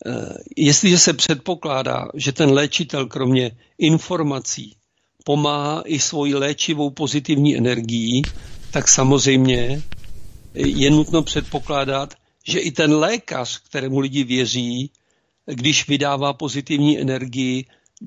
Jestliže se předpokládá, že ten léčitel kromě informací pomáhá i svojí léčivou pozitivní energií, tak samozřejmě je nutno předpokládat, že i ten lékař, kterému lidi věří, když vydává pozitivní energii,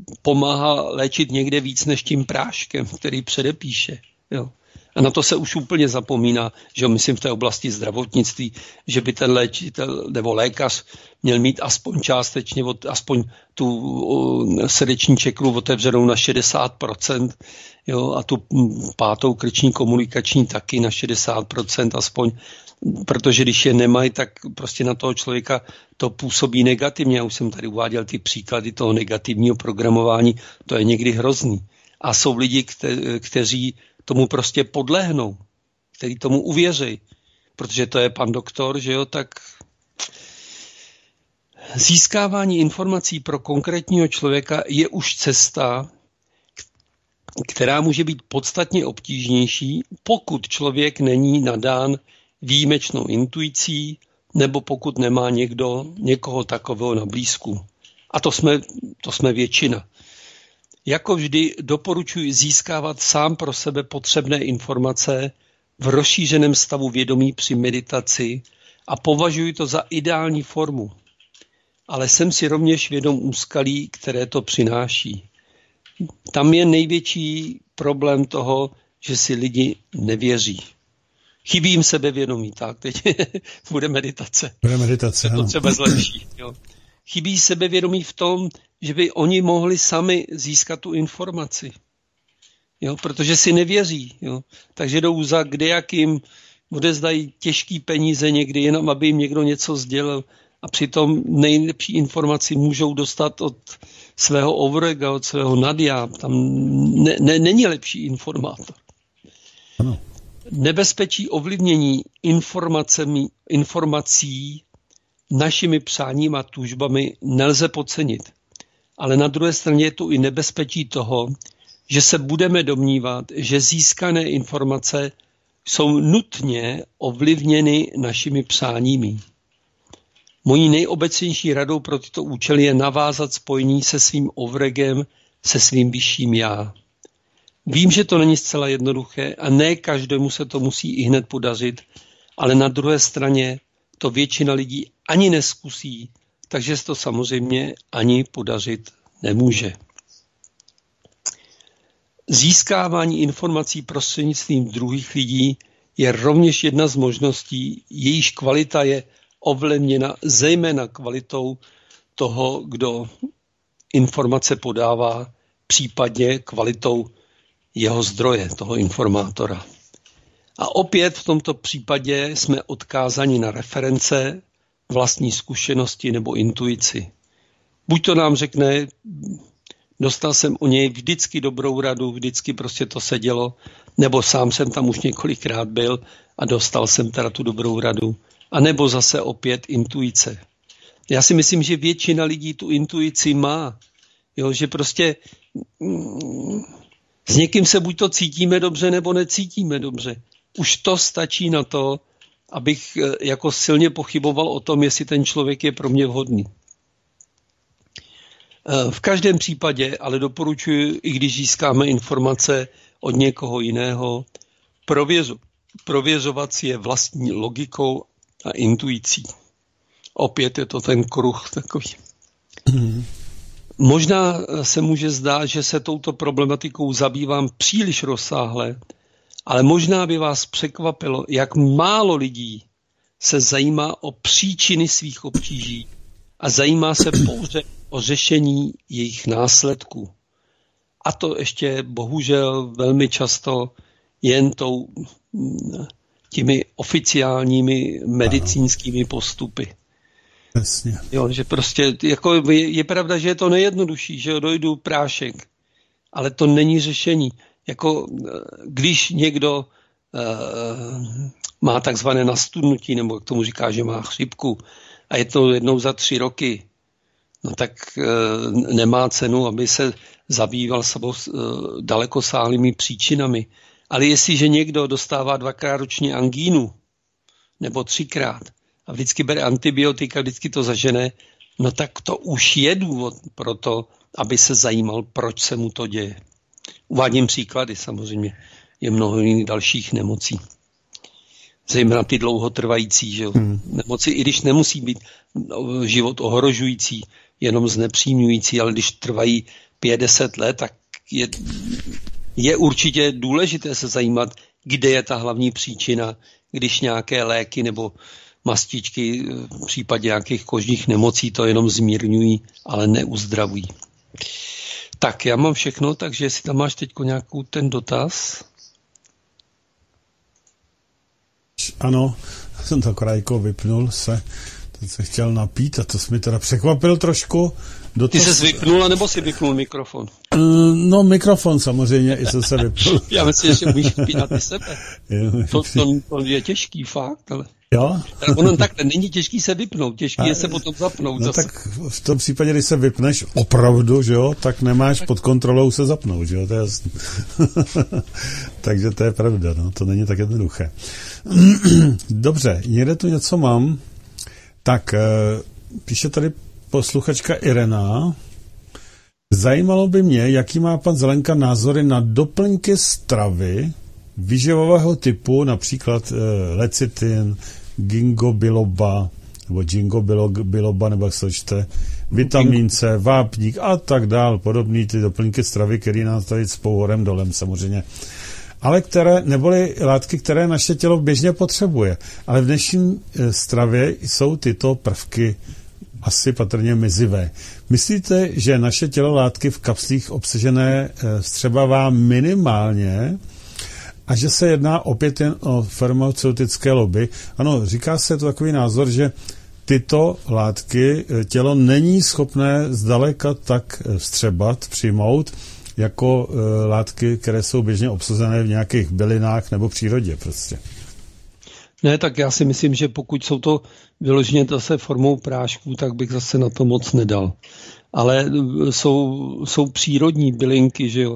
pomáhá léčit někde víc než tím práškem, který předepíše. Jo. A na to se už úplně zapomíná, že myslím v té oblasti zdravotnictví, že by ten léčitel nebo lékař měl mít aspoň částečně, aspoň tu o, srdeční čekru otevřenou na šedesát procent, jo, a tu pátou krční komunikační taky na šedesát procent aspoň, protože když je nemají, tak prostě na toho člověka to působí negativně. Já už jsem tady uváděl ty příklady toho negativního programování, to je někdy hrozný. A jsou lidi, kte- kteří tomu prostě podlehnou, který tomu uvěří, protože to je pan doktor, že jo, tak získávání informací pro konkrétního člověka je už cesta, která může být podstatně obtížnější, pokud člověk není nadán výjimečnou intuicí, nebo pokud nemá někdo, někoho takového na blízku. A to jsme, to jsme většina. Jako vždy doporučuji získávat sám pro sebe potřebné informace v rozšířeném stavu vědomí při meditaci a považuji to za ideální formu. Ale jsem si rovněž vědom úskalí, které to přináší. Tam je největší problém toho, že si lidi nevěří. Chybí jim sebevědomí, tak teď bude meditace. Bude meditace, to ano. třeba zlepší. Jo. Chybí sebevědomí v tom, že by oni mohli sami získat tu informaci. Jo, protože si nevěří. Jo. Takže jdou za kdejakým, odezdají těžký peníze někdy, jenom aby jim někdo něco sdělil. A přitom nejlepší informaci můžou dostat od svého overega, od svého nadia. Tam ne, ne, není lepší informátor. Ano. Nebezpečí ovlivnění informacemi, informací našimi přáními a tužbami nelze podcenit. Ale na druhé straně je tu i nebezpečí toho, že se budeme domnívat, že získané informace jsou nutně ovlivněny našimi přáními. Mojí nejobecnější radou pro tyto účely je navázat spojení se svým ovregem, se svým vyšším já. Vím, že to není zcela jednoduché a ne každému se to musí i hned podařit, ale na druhé straně to většina lidí ani neskusí, takže se to samozřejmě ani podařit nemůže. Získávání informací prostřednictvím druhých lidí je rovněž jedna z možností, jejíž kvalita je ovlivněna zejména kvalitou toho, kdo informace podává, případně kvalitou jeho zdroje, toho informátora. A opět v tomto případě jsme odkázáni na reference, vlastní zkušenosti nebo intuici. Buď to nám řekne, dostal jsem o něj vždycky dobrou radu, vždycky prostě to sedělo, nebo sám jsem tam už několikrát byl a dostal jsem teda tu dobrou radu. A nebo zase opět intuice. Já si myslím, že většina lidí tu intuici má. Jo, že prostě mm, s někým se buď to cítíme dobře, nebo necítíme dobře. Už to stačí na to, abych jako silně pochyboval o tom, jestli ten člověk je pro mě vhodný. V každém případě ale doporučuji, i když získáme informace od někoho jiného, prověřu, prověřovat si je vlastní logikou a intuicí. Opět je to ten kruh takový. Mm. Možná se může zdát, že se touto problematikou zabývám příliš rozsáhle, ale možná by vás překvapilo, jak málo lidí se zajímá o příčiny svých obtíží a zajímá se pouze o řešení jejich následků. A to ještě bohužel velmi často jen tou, těmi oficiálními medicínskými postupy. Jasně. Jo, že prostě jako je, je pravda, že je to nejjednodušší, že dojdu prášek, ale to není řešení. Jako když někdo uh, má takzvané nastudnutí, nebo jak tomu říká, že má chřipku a je to jednou za tři roky, no tak uh, nemá cenu, aby se zabýval sebou uh, dalekosáhlými příčinami. Ale jestliže někdo dostává dvakrát ročně angínu, nebo třikrát, a vždycky bere antibiotika, vždycky to zažene, no tak to už je důvod pro to, aby se zajímal, proč se mu to děje. Uvádím příklady, samozřejmě je mnoho jiných dalších nemocí. Zejména ty dlouhotrvající, že jo? Hmm. Nemoci, i když nemusí být život ohrožující, jenom znepříjemňující, ale když trvají pět deset let, tak je, je určitě důležité se zajímat, kde je ta hlavní příčina, když nějaké léky nebo mastičky v případě nějakých kožních nemocí to jenom zmírňují, ale neuzdravují. Tak, já mám všechno, takže jestli tam máš teď nějakou ten dotaz. Ano, já jsem to krajko vypnul se, teď se chtěl napít a to jsi mi teda překvapil trošku. Dotaz... Ty jsi vypnul, nebo jsi vypnul mikrofon? No, mikrofon samozřejmě, i jsem se vypnul. Já myslím, že umíš vypínat i sebe. To, to, to je těžký fakt, ale... Jo? Ono takhle není těžký se vypnout, těžký a, je se potom zapnout. No zase. Tak v tom případě, když se vypneš opravdu, že jo, tak nemáš tak... pod kontrolou se zapnout, že jo, to je jasný. Takže to je pravda, no, to není tak jednoduché. Dobře, někde tu něco mám, tak píše tady posluchačka Irena. Zajímalo by mě, jaký má pan Zelenka názory na doplňky stravy výživového typu, například lecitin, ginkgo biloba, nebo ginkgo biloba, nebo jak se to čte, vitamin C, vápník a tak dál, podobný ty doplňky stravy, které nás tady cpou horem dolem samozřejmě. Ale které, neboli látky, které naše tělo běžně potřebuje. Ale v dnešní stravě jsou tyto prvky asi patrně mizivé. Myslíte, že naše tělo látky v kapslích obsažené vstřebává minimálně a že se jedná opět jen o farmaceutické lobby? Ano, říká se to takový názor, že tyto látky tělo není schopné zdaleka tak vstřebat, přijmout, jako uh, látky, které jsou běžně obsazené v nějakých bylinách nebo přírodě prostě. Ne, tak já si myslím, že pokud jsou to vyloženě zase formou prášků, tak bych zase na to moc nedal. Ale jsou, jsou přírodní bylinky, že jo.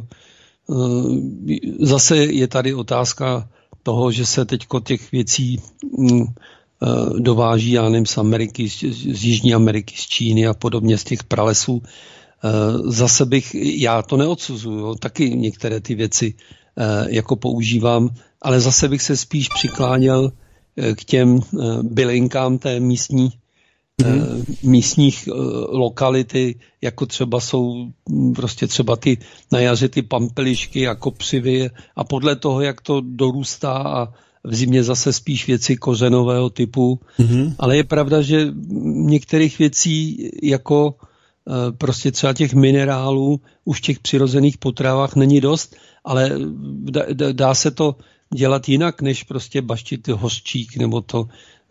Zase je tady otázka toho, že se teďko těch věcí dováží, já nevím, z Ameriky, z Jižní Ameriky, z Číny a podobně, z těch pralesů. Zase bych, já to neodsuzuju, taky některé ty věci jako používám, ale zase bych se spíš přikláněl k těm bylinkám té místní, mm. místních lokality, jako třeba jsou prostě třeba ty na jaře ty pampelišky a kopřivy a podle toho, jak to dorůstá a, v zimě zase spíš věci kořenového typu. Mm-hmm. Ale je pravda, že některých věcí jako prostě třeba těch minerálů už v těch přirozených potravách není dost, ale dá, dá se to dělat jinak, než prostě baštit hořčík nebo to.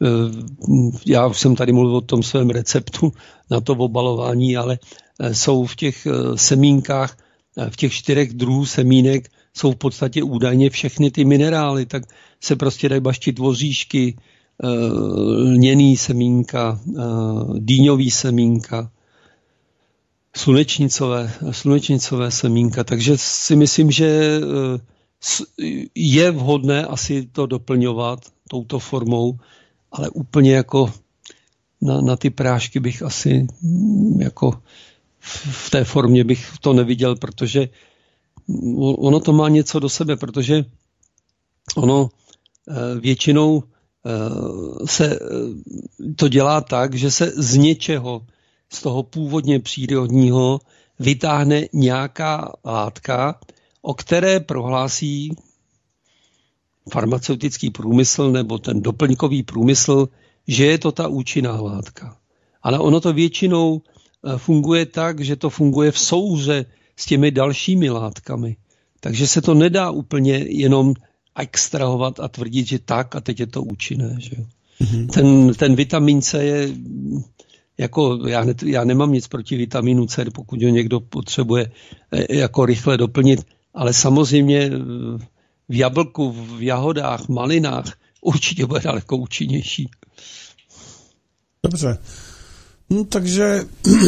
Já už jsem tady mluvil o tom svém receptu na to obalování, ale jsou v těch semínkách, v těch čtyřech druhů semínek jsou v podstatě údajně všechny ty minerály, tak se prostě dají baštit voříšky, lněný semínka, dýňový semínka, slunečnicové, slunečnicové semínka, takže si myslím, že je vhodné asi to doplňovat touto formou, ale úplně jako na, na ty prášky bych asi jako v té formě bych to neviděl, protože ono to má něco do sebe, protože ono většinou se to dělá tak, že se z něčeho, z toho původně přírodního, vytáhne nějaká látka, o které prohlásí farmaceutický průmysl nebo ten doplňkový průmysl, že je to ta účinná látka. Ale ono to většinou funguje tak, že to funguje v souhře s těmi dalšími látkami. Takže se to nedá úplně jenom extrahovat a tvrdit, že tak a teď je to účinné. Že? Mm-hmm. Ten, ten vitamin C je, jako já, ne, já nemám nic proti vitamínu C, pokud ho někdo potřebuje jako rychle doplnit, ale samozřejmě v jablku, v jahodách, malinách určitě bude daleko účinnější. Dobře. No, takže,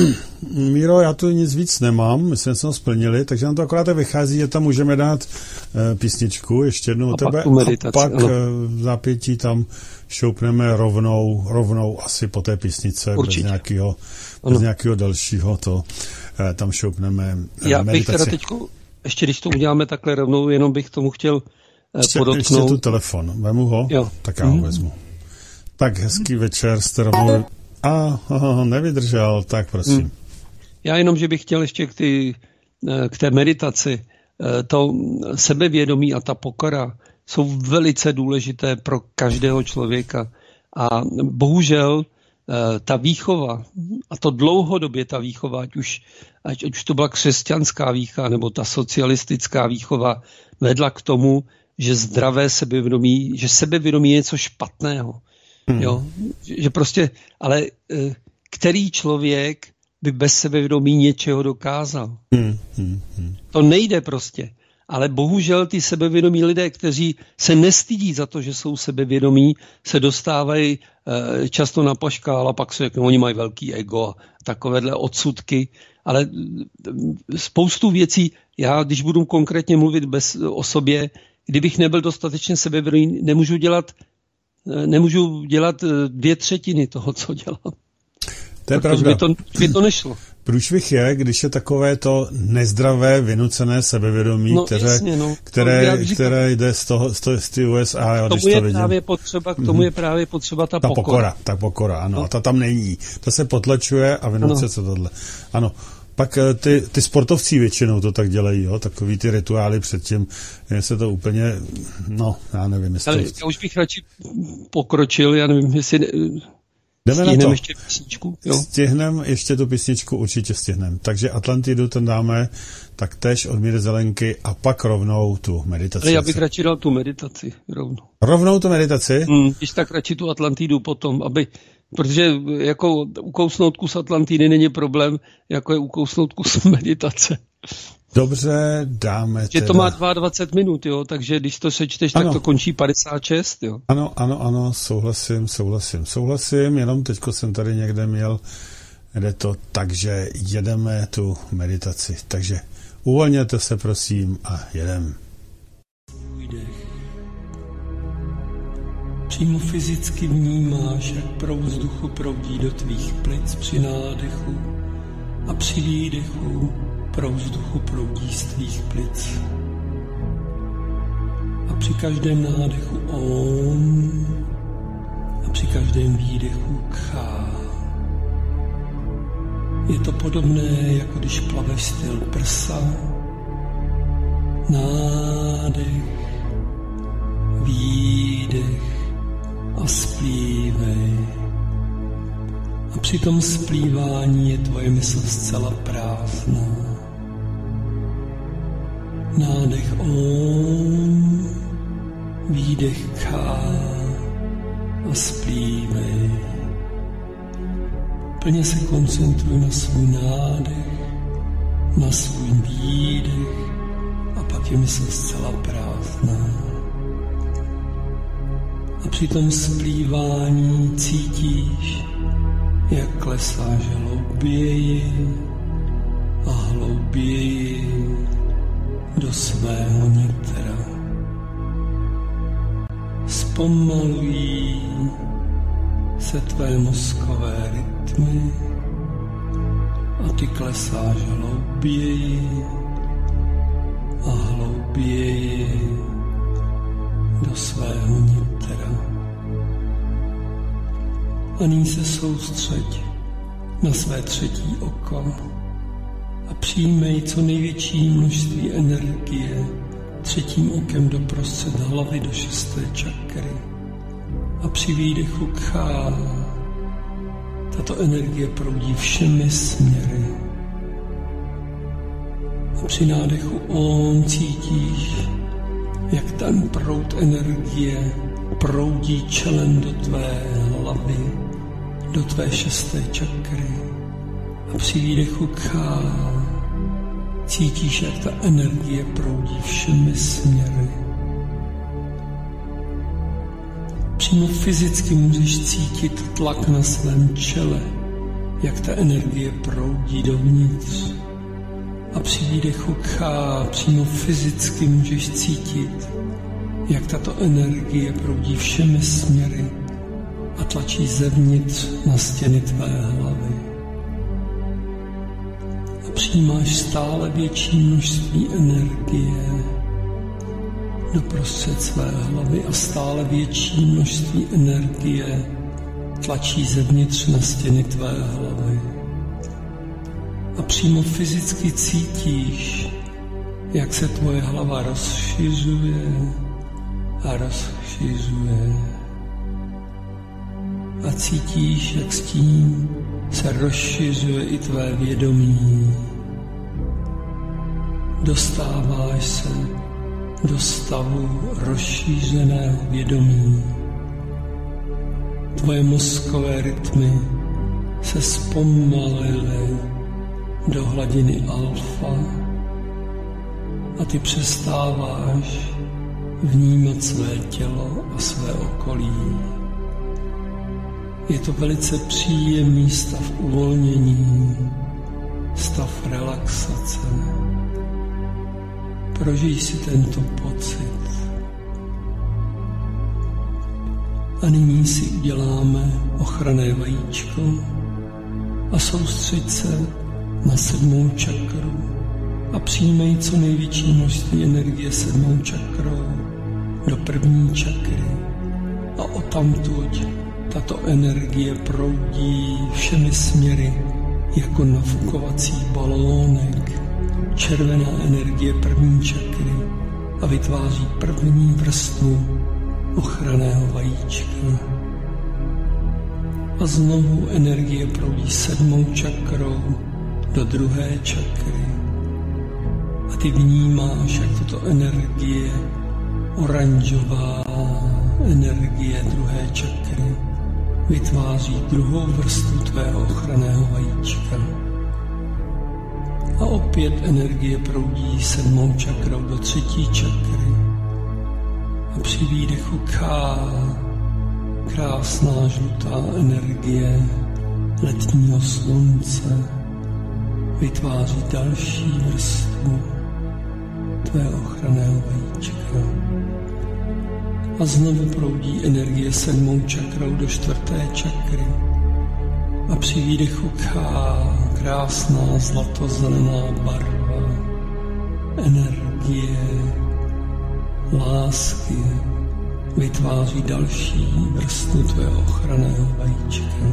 Míro, já tu nic víc nemám, my jsme se to splnili, takže nám to akorát vychází, že tam můžeme dát e, písničku, ještě jednou o tebe, a pak e, v zápětí tam šoupneme rovnou, rovnou asi po té písnice, určitě. bez nějakého, bez nějakého dalšího, to e, tam šoupneme e, Já meditaci. bych teda teďko, ještě když to uděláme takhle rovnou, jenom bych tomu chtěl e, ještě, podotknout. Ještě tu telefon, vemu ho, jo. tak já ho mm. vezmu. Tak hezký večer, jste rovnou... A, aha, nevydržel, tak prosím. Hmm. Já jenom, že bych chtěl ještě k, ty, k té meditaci. To sebevědomí a ta pokora jsou velice důležité pro každého člověka. A bohužel ta výchova, a to dlouhodobě ta výchova, ať už, ať už to byla křesťanská výchova nebo ta socialistická výchova, vedla k tomu, že zdravé sebevědomí, že sebevědomí je něco špatného. Hmm. Jo, že prostě, ale který člověk by bez sebevědomí něčeho dokázal? Hmm. Hmm. Hmm. To nejde prostě. Ale bohužel ty sebevědomí lidé, kteří se nestydí za to, že jsou sebevědomí, se dostávají e, často na paškál a pak se řeknou, oni mají velký ego a takovéhle odsudky. Ale spoustu věcí, já když budu konkrétně mluvit bez, o sobě, kdybych nebyl dostatečně sebevědomý, nemůžu dělat nemůžu dělat dvě třetiny toho, co dělám. To je pravda. By to, by to nešlo. Průšvih je, když je takové to nezdravé, vynucené sebevědomí, no, které, jasně, no. které, říkám, které jde z toho, z ty U S A. K tomu, je to právě potřeba, k tomu je právě potřeba ta, ta pokora. pokora. Ta pokora, ano. No. A ta tam není. Ta se potlačuje a vynucuje se tohle. Ano. Pak ty, ty sportovci většinou to tak dělají, jo? Takový ty rituály předtím, se to úplně, no, já nevím, jestli... Ale já už bych radši pokročil, já nevím, jestli stihnem ještě písničku. Jo? Stihnem ještě tu písničku, určitě stihnem. Takže Atlantidu ten dáme, tak též od Míry Zelenky a pak rovnou tu meditaci. Ale já bych radši dal tu meditaci rovnou. Rovnou tu meditaci? Hmm, když tak radši tu Atlantidu potom, aby... Protože jako ukousnout kus Atlantidy není problém, jako je ukousnout kus meditace. Dobře, dáme že teda... to má dvacet dva minut, jo, takže když to sečteš, ano. tak to končí padesát šest, jo. Ano, ano, ano, souhlasím, souhlasím, souhlasím, jenom teďko jsem tady někde měl, jde to, takže jedeme tu meditaci. Takže uvolněte se, prosím, a jedem. Přímo fyzicky vnímáš, jak proud vzduchu proudí do tvých plic při nádechu a při výdechu proud vzduchu proudí z tvých plic. A při každém nádechu Om a při každém výdechu Kha. Je to podobné, jako když plaveš styl prsa. Nádech, výdech a splívej. A při tom splívání je tvoje mysl zcela prázdná. Nádech Om, výdech K a splívej. Plně se koncentruj na svůj nádech, na svůj výdech a pak je mysl zcela prázdná. A při tom splívání cítíš, jak klesáš hlouběji a hlouběji do svého nitra. Zpomalují se tvé mozkové rytmy a ty klesáš hlouběji a hlouběji do svého nitra. A nyní se soustřeď na své třetí oko a přijmej co největší množství energie třetím okem doprostřed hlavy do šesté čakry. A při výdechu Kha tato energie proudí všemi směry. A při nádechu Om cítíš, jak ten proud energie proudí čelem do tvé hlavy, do tvé šesté čakry. A při výdechu Kha cítíš, jak ta energie proudí všemi směry. Přímo fyzicky můžeš cítit tlak na svém čele, jak ta energie proudí dovnitř. A při výdechu Kha přímo fyzicky můžeš cítit, jak tato energie proudí všemi směry a tlačí zevnitř na stěny tvé hlavy. A přijímáš stále větší množství energie doprostřed své hlavy a stále větší množství energie tlačí zevnitř na stěny tvé hlavy. A přímo fyzicky cítíš, jak se tvoje hlava rozšiřuje a rozšiřuje. A cítíš, jak s tím se rozšiřuje i tvé vědomí. Dostáváš se do stavu rozšířeného vědomí. Tvoje mozkové rytmy se zpomalily do hladiny alfa a ty přestáváš vnímat své tělo a své okolí. Je to velice příjemný stav uvolnění, stav relaxace. Prožij si tento pocit. A nyní si uděláme ochranné vajíčko a soustřeď se na sedmou čakru a přijmej co největší množství energie sedmou čakrou do první čakry. A odtamtud tato energie proudí všemi směry jako nafukovací balónek. Červená energie první čakry a vytváří první vrstvu ochranného vajíčka. A znovu energie proudí sedmou čakrou do druhé čakry. A ty vnímáš, jak tato energie, oranžová energie druhé čakry, vytváří druhou vrstvu tvého ochranného vajíčka. A opět energie proudí sedmou čakrou do třetí čakry. A při výdechu Kha krásná žlutá energie letního slunce vytváří další vrstvu tvého ochranného vajíčka. A znovu proudí energie sedmou čakrou do čtvrté čakry. A při výdechu Kha krásná zlatozelená barva energie lásky vytváří další vrstvu tvého ochranného vajíčka.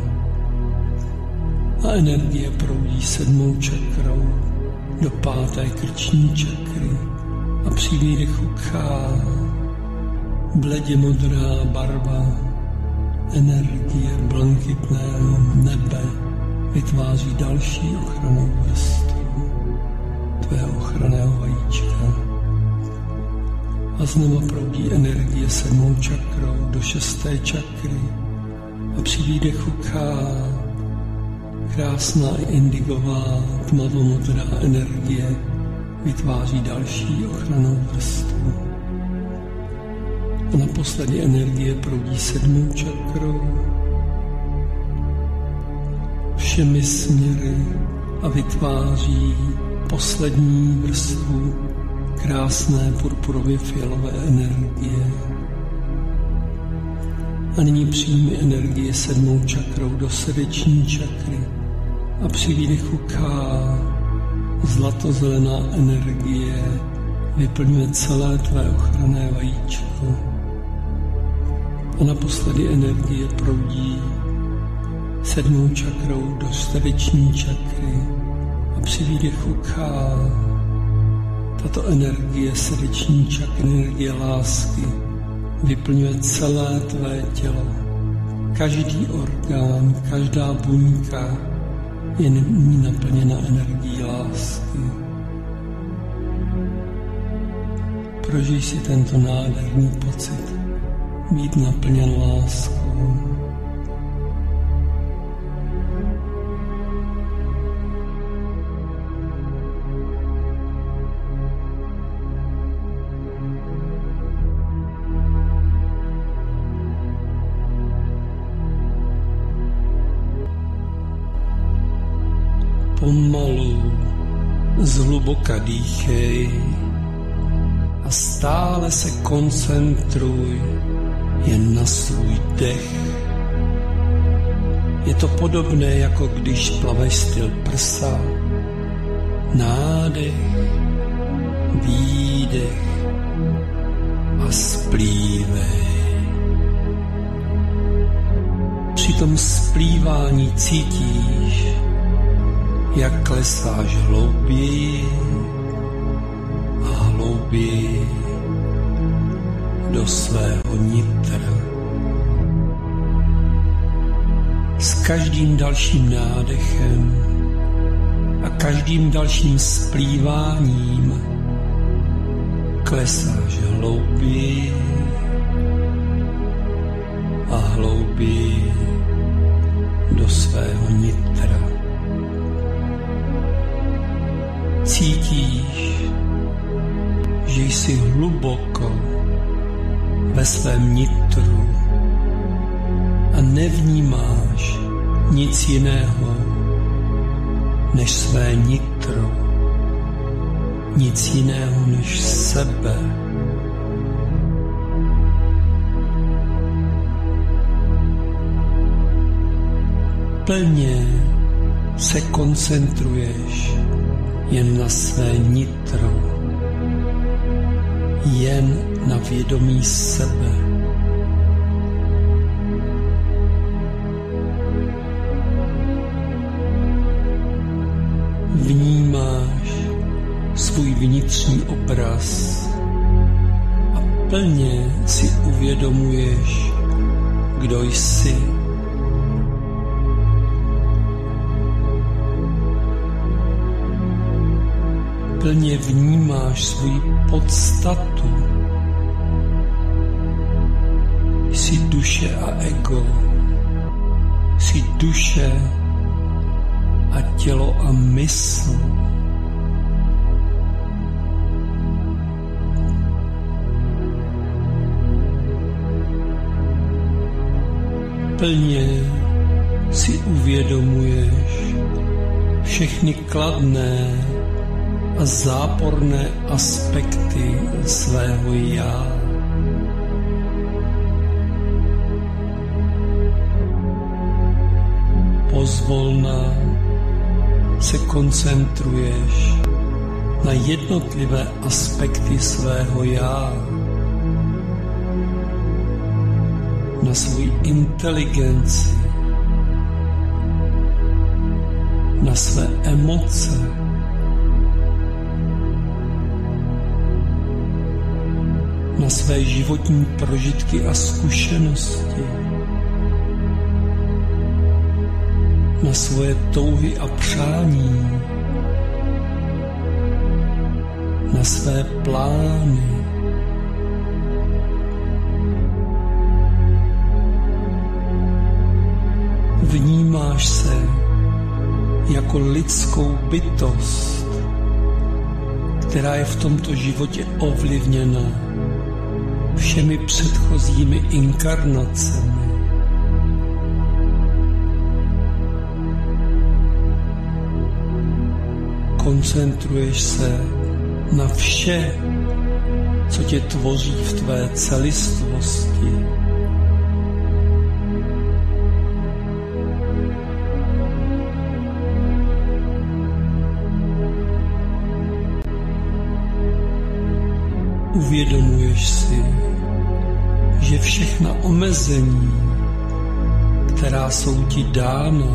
A energie proudí sedmou čakrou do páté krční čakry. A při výdechu Kha Bledě modrá barva energie blankitného nebe vytváří další ochrannou vrstvu tvého ochranného vajíčka. A znova proudí energie sedmou čakrou do šesté čakry a při výdechu K krásná indigová tmavomodrá energie vytváří další ochrannou vrstvu. A naposledy energie proudí sedmou čakrou všemi směry a vytváří poslední vrstvu krásné purpurově fialové energie. A nyní přijmi energie sedmou čakrou do srdeční čakry a při výdechu K zlatozelená energie vyplňuje celé tvé ochranné vajíčko. A naposledy energie proudí sedmou čakrou do srdeční čakry a při výdechu K tato energie srdeční čakry, energie lásky, vyplňuje celé tvé tělo. Každý orgán, každá buňka je nyní naplněna energií lásky. Prožij si tento nádherný pocit být naplněn láskou. Pomalu, zhluboka dýchej a stále se koncentruj jen na svůj dech. Je to podobné, jako když plaveš styl prsa. Nádech, výdech a splívej. Při tom splívání cítíš, jak klesáš hlouběji a hlouběji do svého nitra. S každým dalším nádechem a každým dalším splýváním klesáš hlouběji a hlouběji do svého nitra. Cítíš, že jsi hluboko ve svém nitru a nevnímáš nic jiného než své nitro, nic jiného než sebe. Plně se koncentruješ jen na své nitro, jen na vědomí sebe. Vnímáš svůj vnitřní obraz a plně si uvědomuješ, kdo jsi. Plně vnímáš svou podstatu. Jsi duše a ego. Jsi duše a tělo a mysl. Plně si uvědomuješ všechny kladné a záporné aspekty svého já. Pozvolna se koncentruješ na jednotlivé aspekty svého já, na svou inteligenci, na své emoce, na své životní prožitky a zkušenosti, na svoje touhy a přání, na své plány. Vnímáš se jako lidskou bytost, která je v tomto životě ovlivněna všemi předchozími inkarnacemi. Koncentruješ se na vše, co tě tvoří v tvé celistvosti. Uvědomuješ si, že všechna omezení, která jsou ti dána,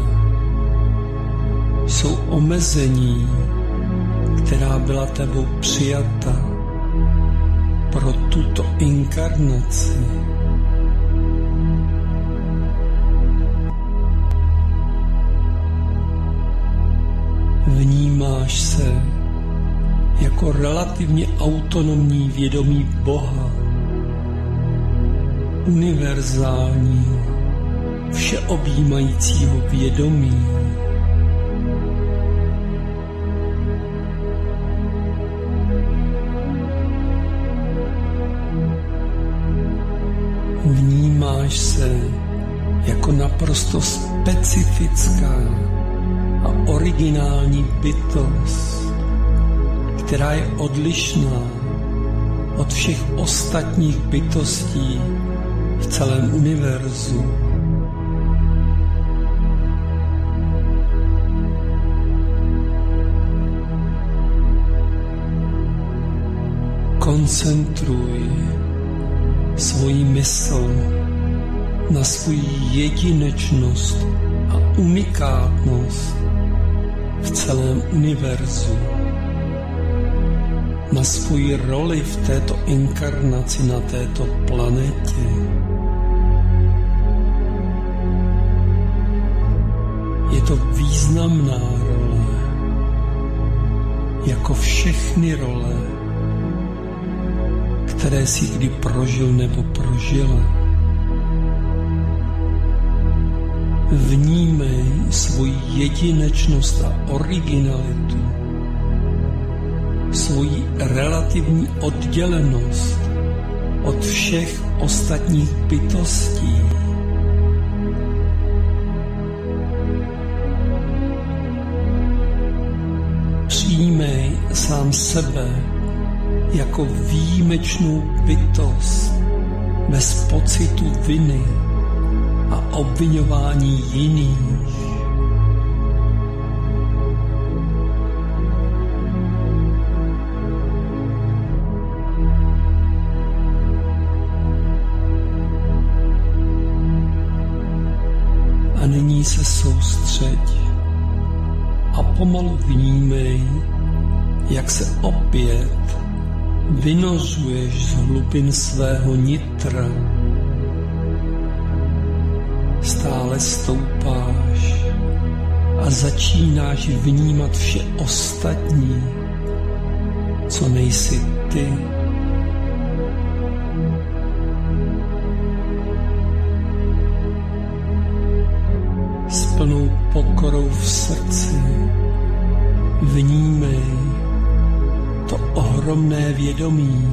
jsou omezení, která byla tebou přijata pro tuto inkarnaci. Vnímáš se jako relativně autonomní vědomí Boha, univerzálního, všeobjímajícího vědomí. Vnímáš se jako naprosto specifická a originální bytost, která je odlišná od všech ostatních bytostí v celém univerzu. Koncentruj svoji mysl na svou jedinečnost a unikátnost v celém univerzu, na svou roli v této inkarnaci na této planetě. Je to významná role, jako všechny role, které jsi kdy prožil nebo prožila. Vnímej svoji jedinečnost a originalitu, svoji relativní oddělenost od všech ostatních bytostí. Přijímej sám sebe jako výjimečnou bytost bez pocitu viny a obviňování jiných. A nyní se soustřeď a pomalu vnímej, jak se opět vynořuješ z hlubin svého nitra. Stále stoupáš a začínáš vnímat vše ostatní, co nejsi ty. S plnou pokorou v srdci vnímej to ohromné vědomí,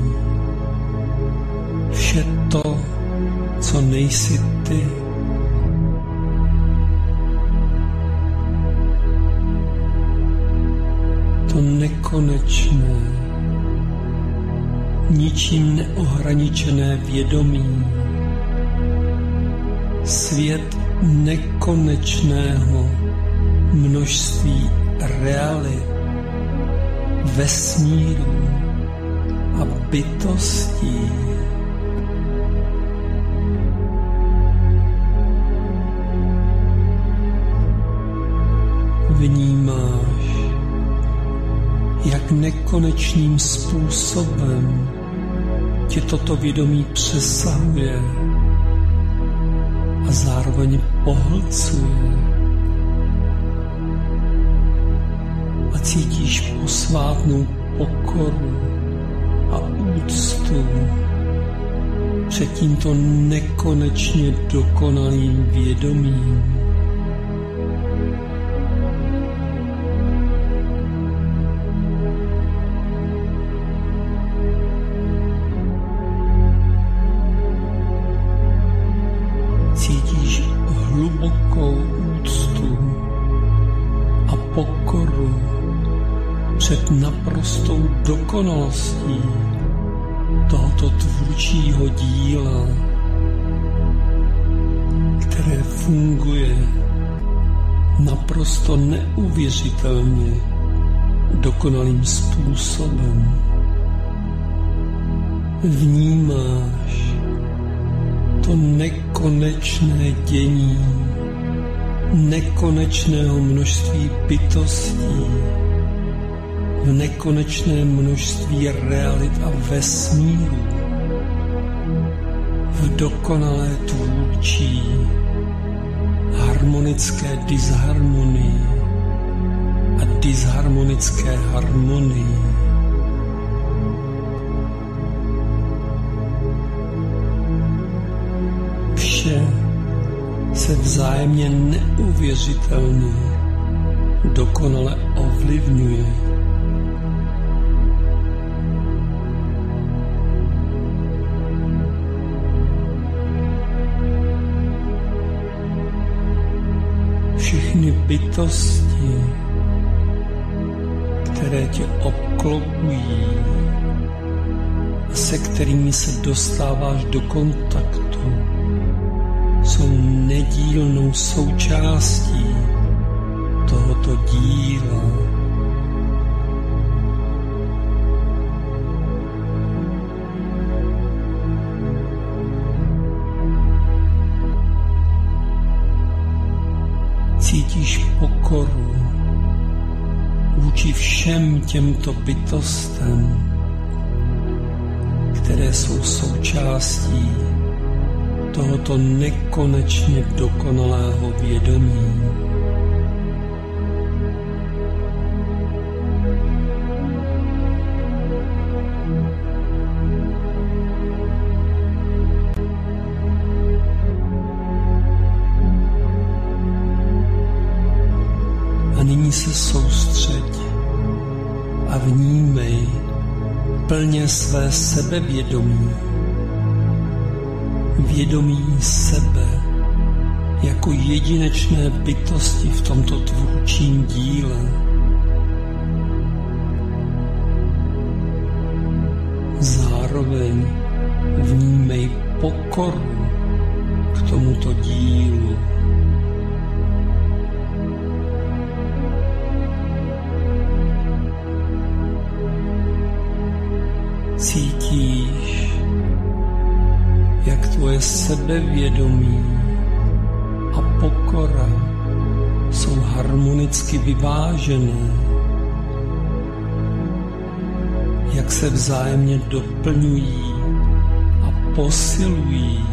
vše to, co nejsi ty. To nekonečné, ničím neohraničené vědomí, svět nekonečného množství realit, vesmíru a bytostí. Vnímáš, jak nekonečným způsobem tě toto vědomí přesahuje a zároveň pohlcuje. A cítíš posvátnou pokoru a úctu před tímto nekonečně dokonalým vědomím. Cítíš hlubokou úctu a pokoru před naprostou dokonalostí tohoto tvůrčího díla, které funguje naprosto neuvěřitelně dokonalým způsobem. Vnímáš to nekonečné dění nekonečného množství bytostí v nekonečném množství realit a vesmíru, v dokonalé tvůrčí harmonické disharmonii a disharmonické harmonii. Vše se vzájemně neuvěřitelně dokonale ovlivňuje. Všechny bytosti, které tě obklopují a se kterými se dostáváš do kontaktu, jsou nedílnou součástí tohoto díla. Cítíš pokoru vůči všem těmto bytostem, které jsou součástí tohoto nekonečně dokonalého vědomí. A nyní se soustřeď a vnímej plně své sebevědomí. Vědomí sebe jako jedinečné bytosti v tomto tvůrčím díle. Zároveň vnímej pokoru k tomuto dílu. Cítíš, jak tvoje sebevědomí a pokora jsou harmonicky vyvážené, jak se vzájemně doplňují a posilují.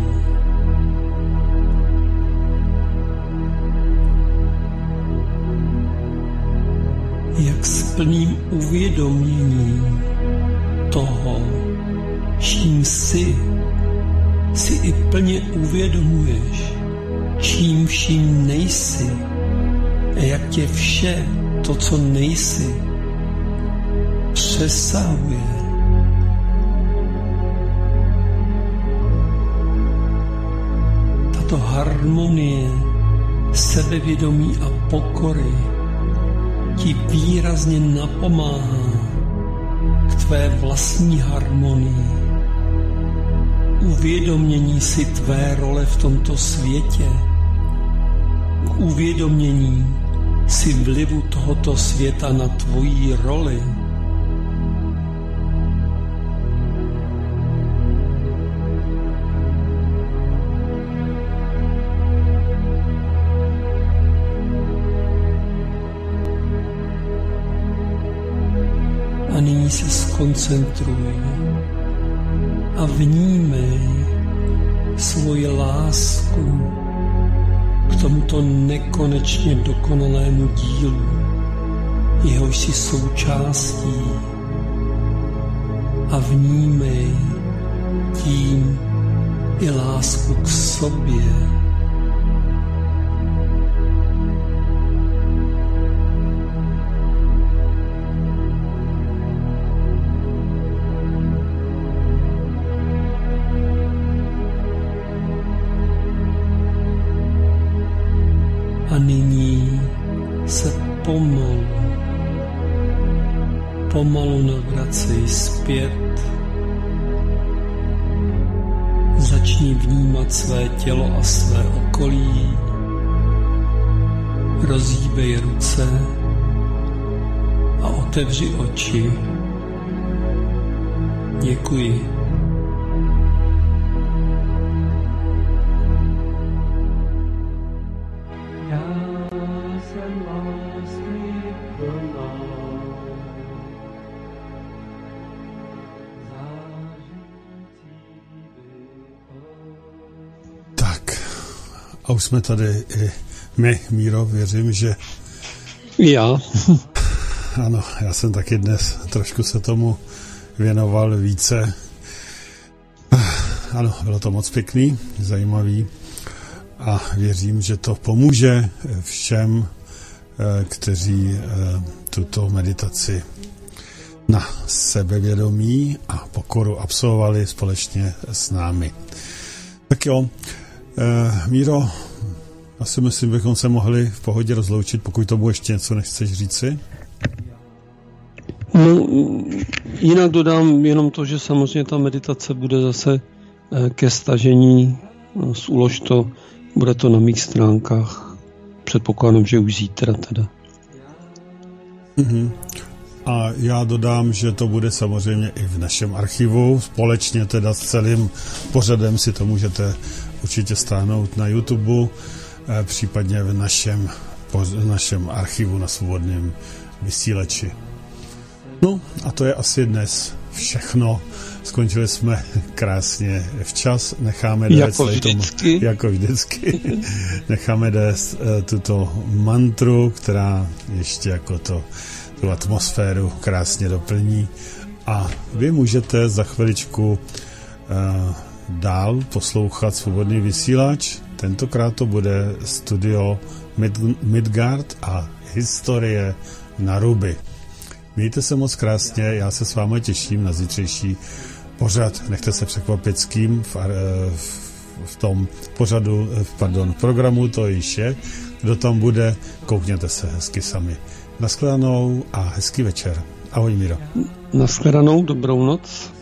Jak s plným uvědoměním toho, čím jsi, si i plně uvědomuješ, čím vším nejsi a jak tě vše to, co nejsi, přesahuje. Tato harmonie sebevědomí a pokory ti výrazně napomáhá k tvé vlastní harmonii, uvědomění si tvé role v tomto světě, k uvědomění si vlivu tohoto světa na tvoji roli. A nyní se skoncentruj a vnímej svoji lásku k tomuto nekonečně dokonalému dílu, jehož jsi součástí, a vnímej tím i lásku k sobě. A nyní se pomalu, pomalu navracej zpět. Začni vnímat své tělo a své okolí. Rozhýbej ruce a otevři oči. Děkuji. A už jsme tady i my, Míro, věřím, že... Já. Ano, já jsem taky dnes trošku se tomu věnoval více. Ano, bylo to moc pěkný, zajímavý a věřím, že to pomůže všem, kteří tuto meditaci na sebevědomí a pokoru absolvovali společně s námi. Tak jo, Míro, asi myslím, bychom se mohli v pohodě rozloučit, pokud tomu ještě něco nechceš říci. No, jinak dodám jenom to, že samozřejmě ta meditace bude zase ke stažení z Ulož to, bude to na mých stránkách. Předpokládám, že už zítra teda. Mm-hmm. A já dodám, že to bude samozřejmě i v našem archivu, společně teda s celým pořadem si to můžete určitě stáhnout na YouTube, případně v našem, v našem archivu na svobodném vysílači. No a to je asi dnes všechno. Skončili jsme krásně včas. Necháme dát jako vždycky. Tomu, jako vždycky. Necháme dát tuto mantru, která ještě jako to, tu atmosféru krásně doplní. A vy můžete za chviličku uh, dál poslouchat svobodný vysílač. Tentokrát to bude studio Mid- Midgard a historie Naruby. Mějte se moc krásně, já se s vámi těším na zítřejší pořad. Nechte se překvapit s kým v, v, v tom pořadu, pardon, programu to již je. Kdo tam bude, koukněte se hezky sami. Nashledanou a hezký večer. Ahoj, Míro. Nashledanou, dobrou noc.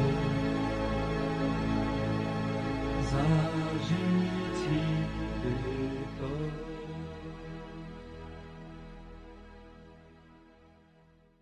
Zářící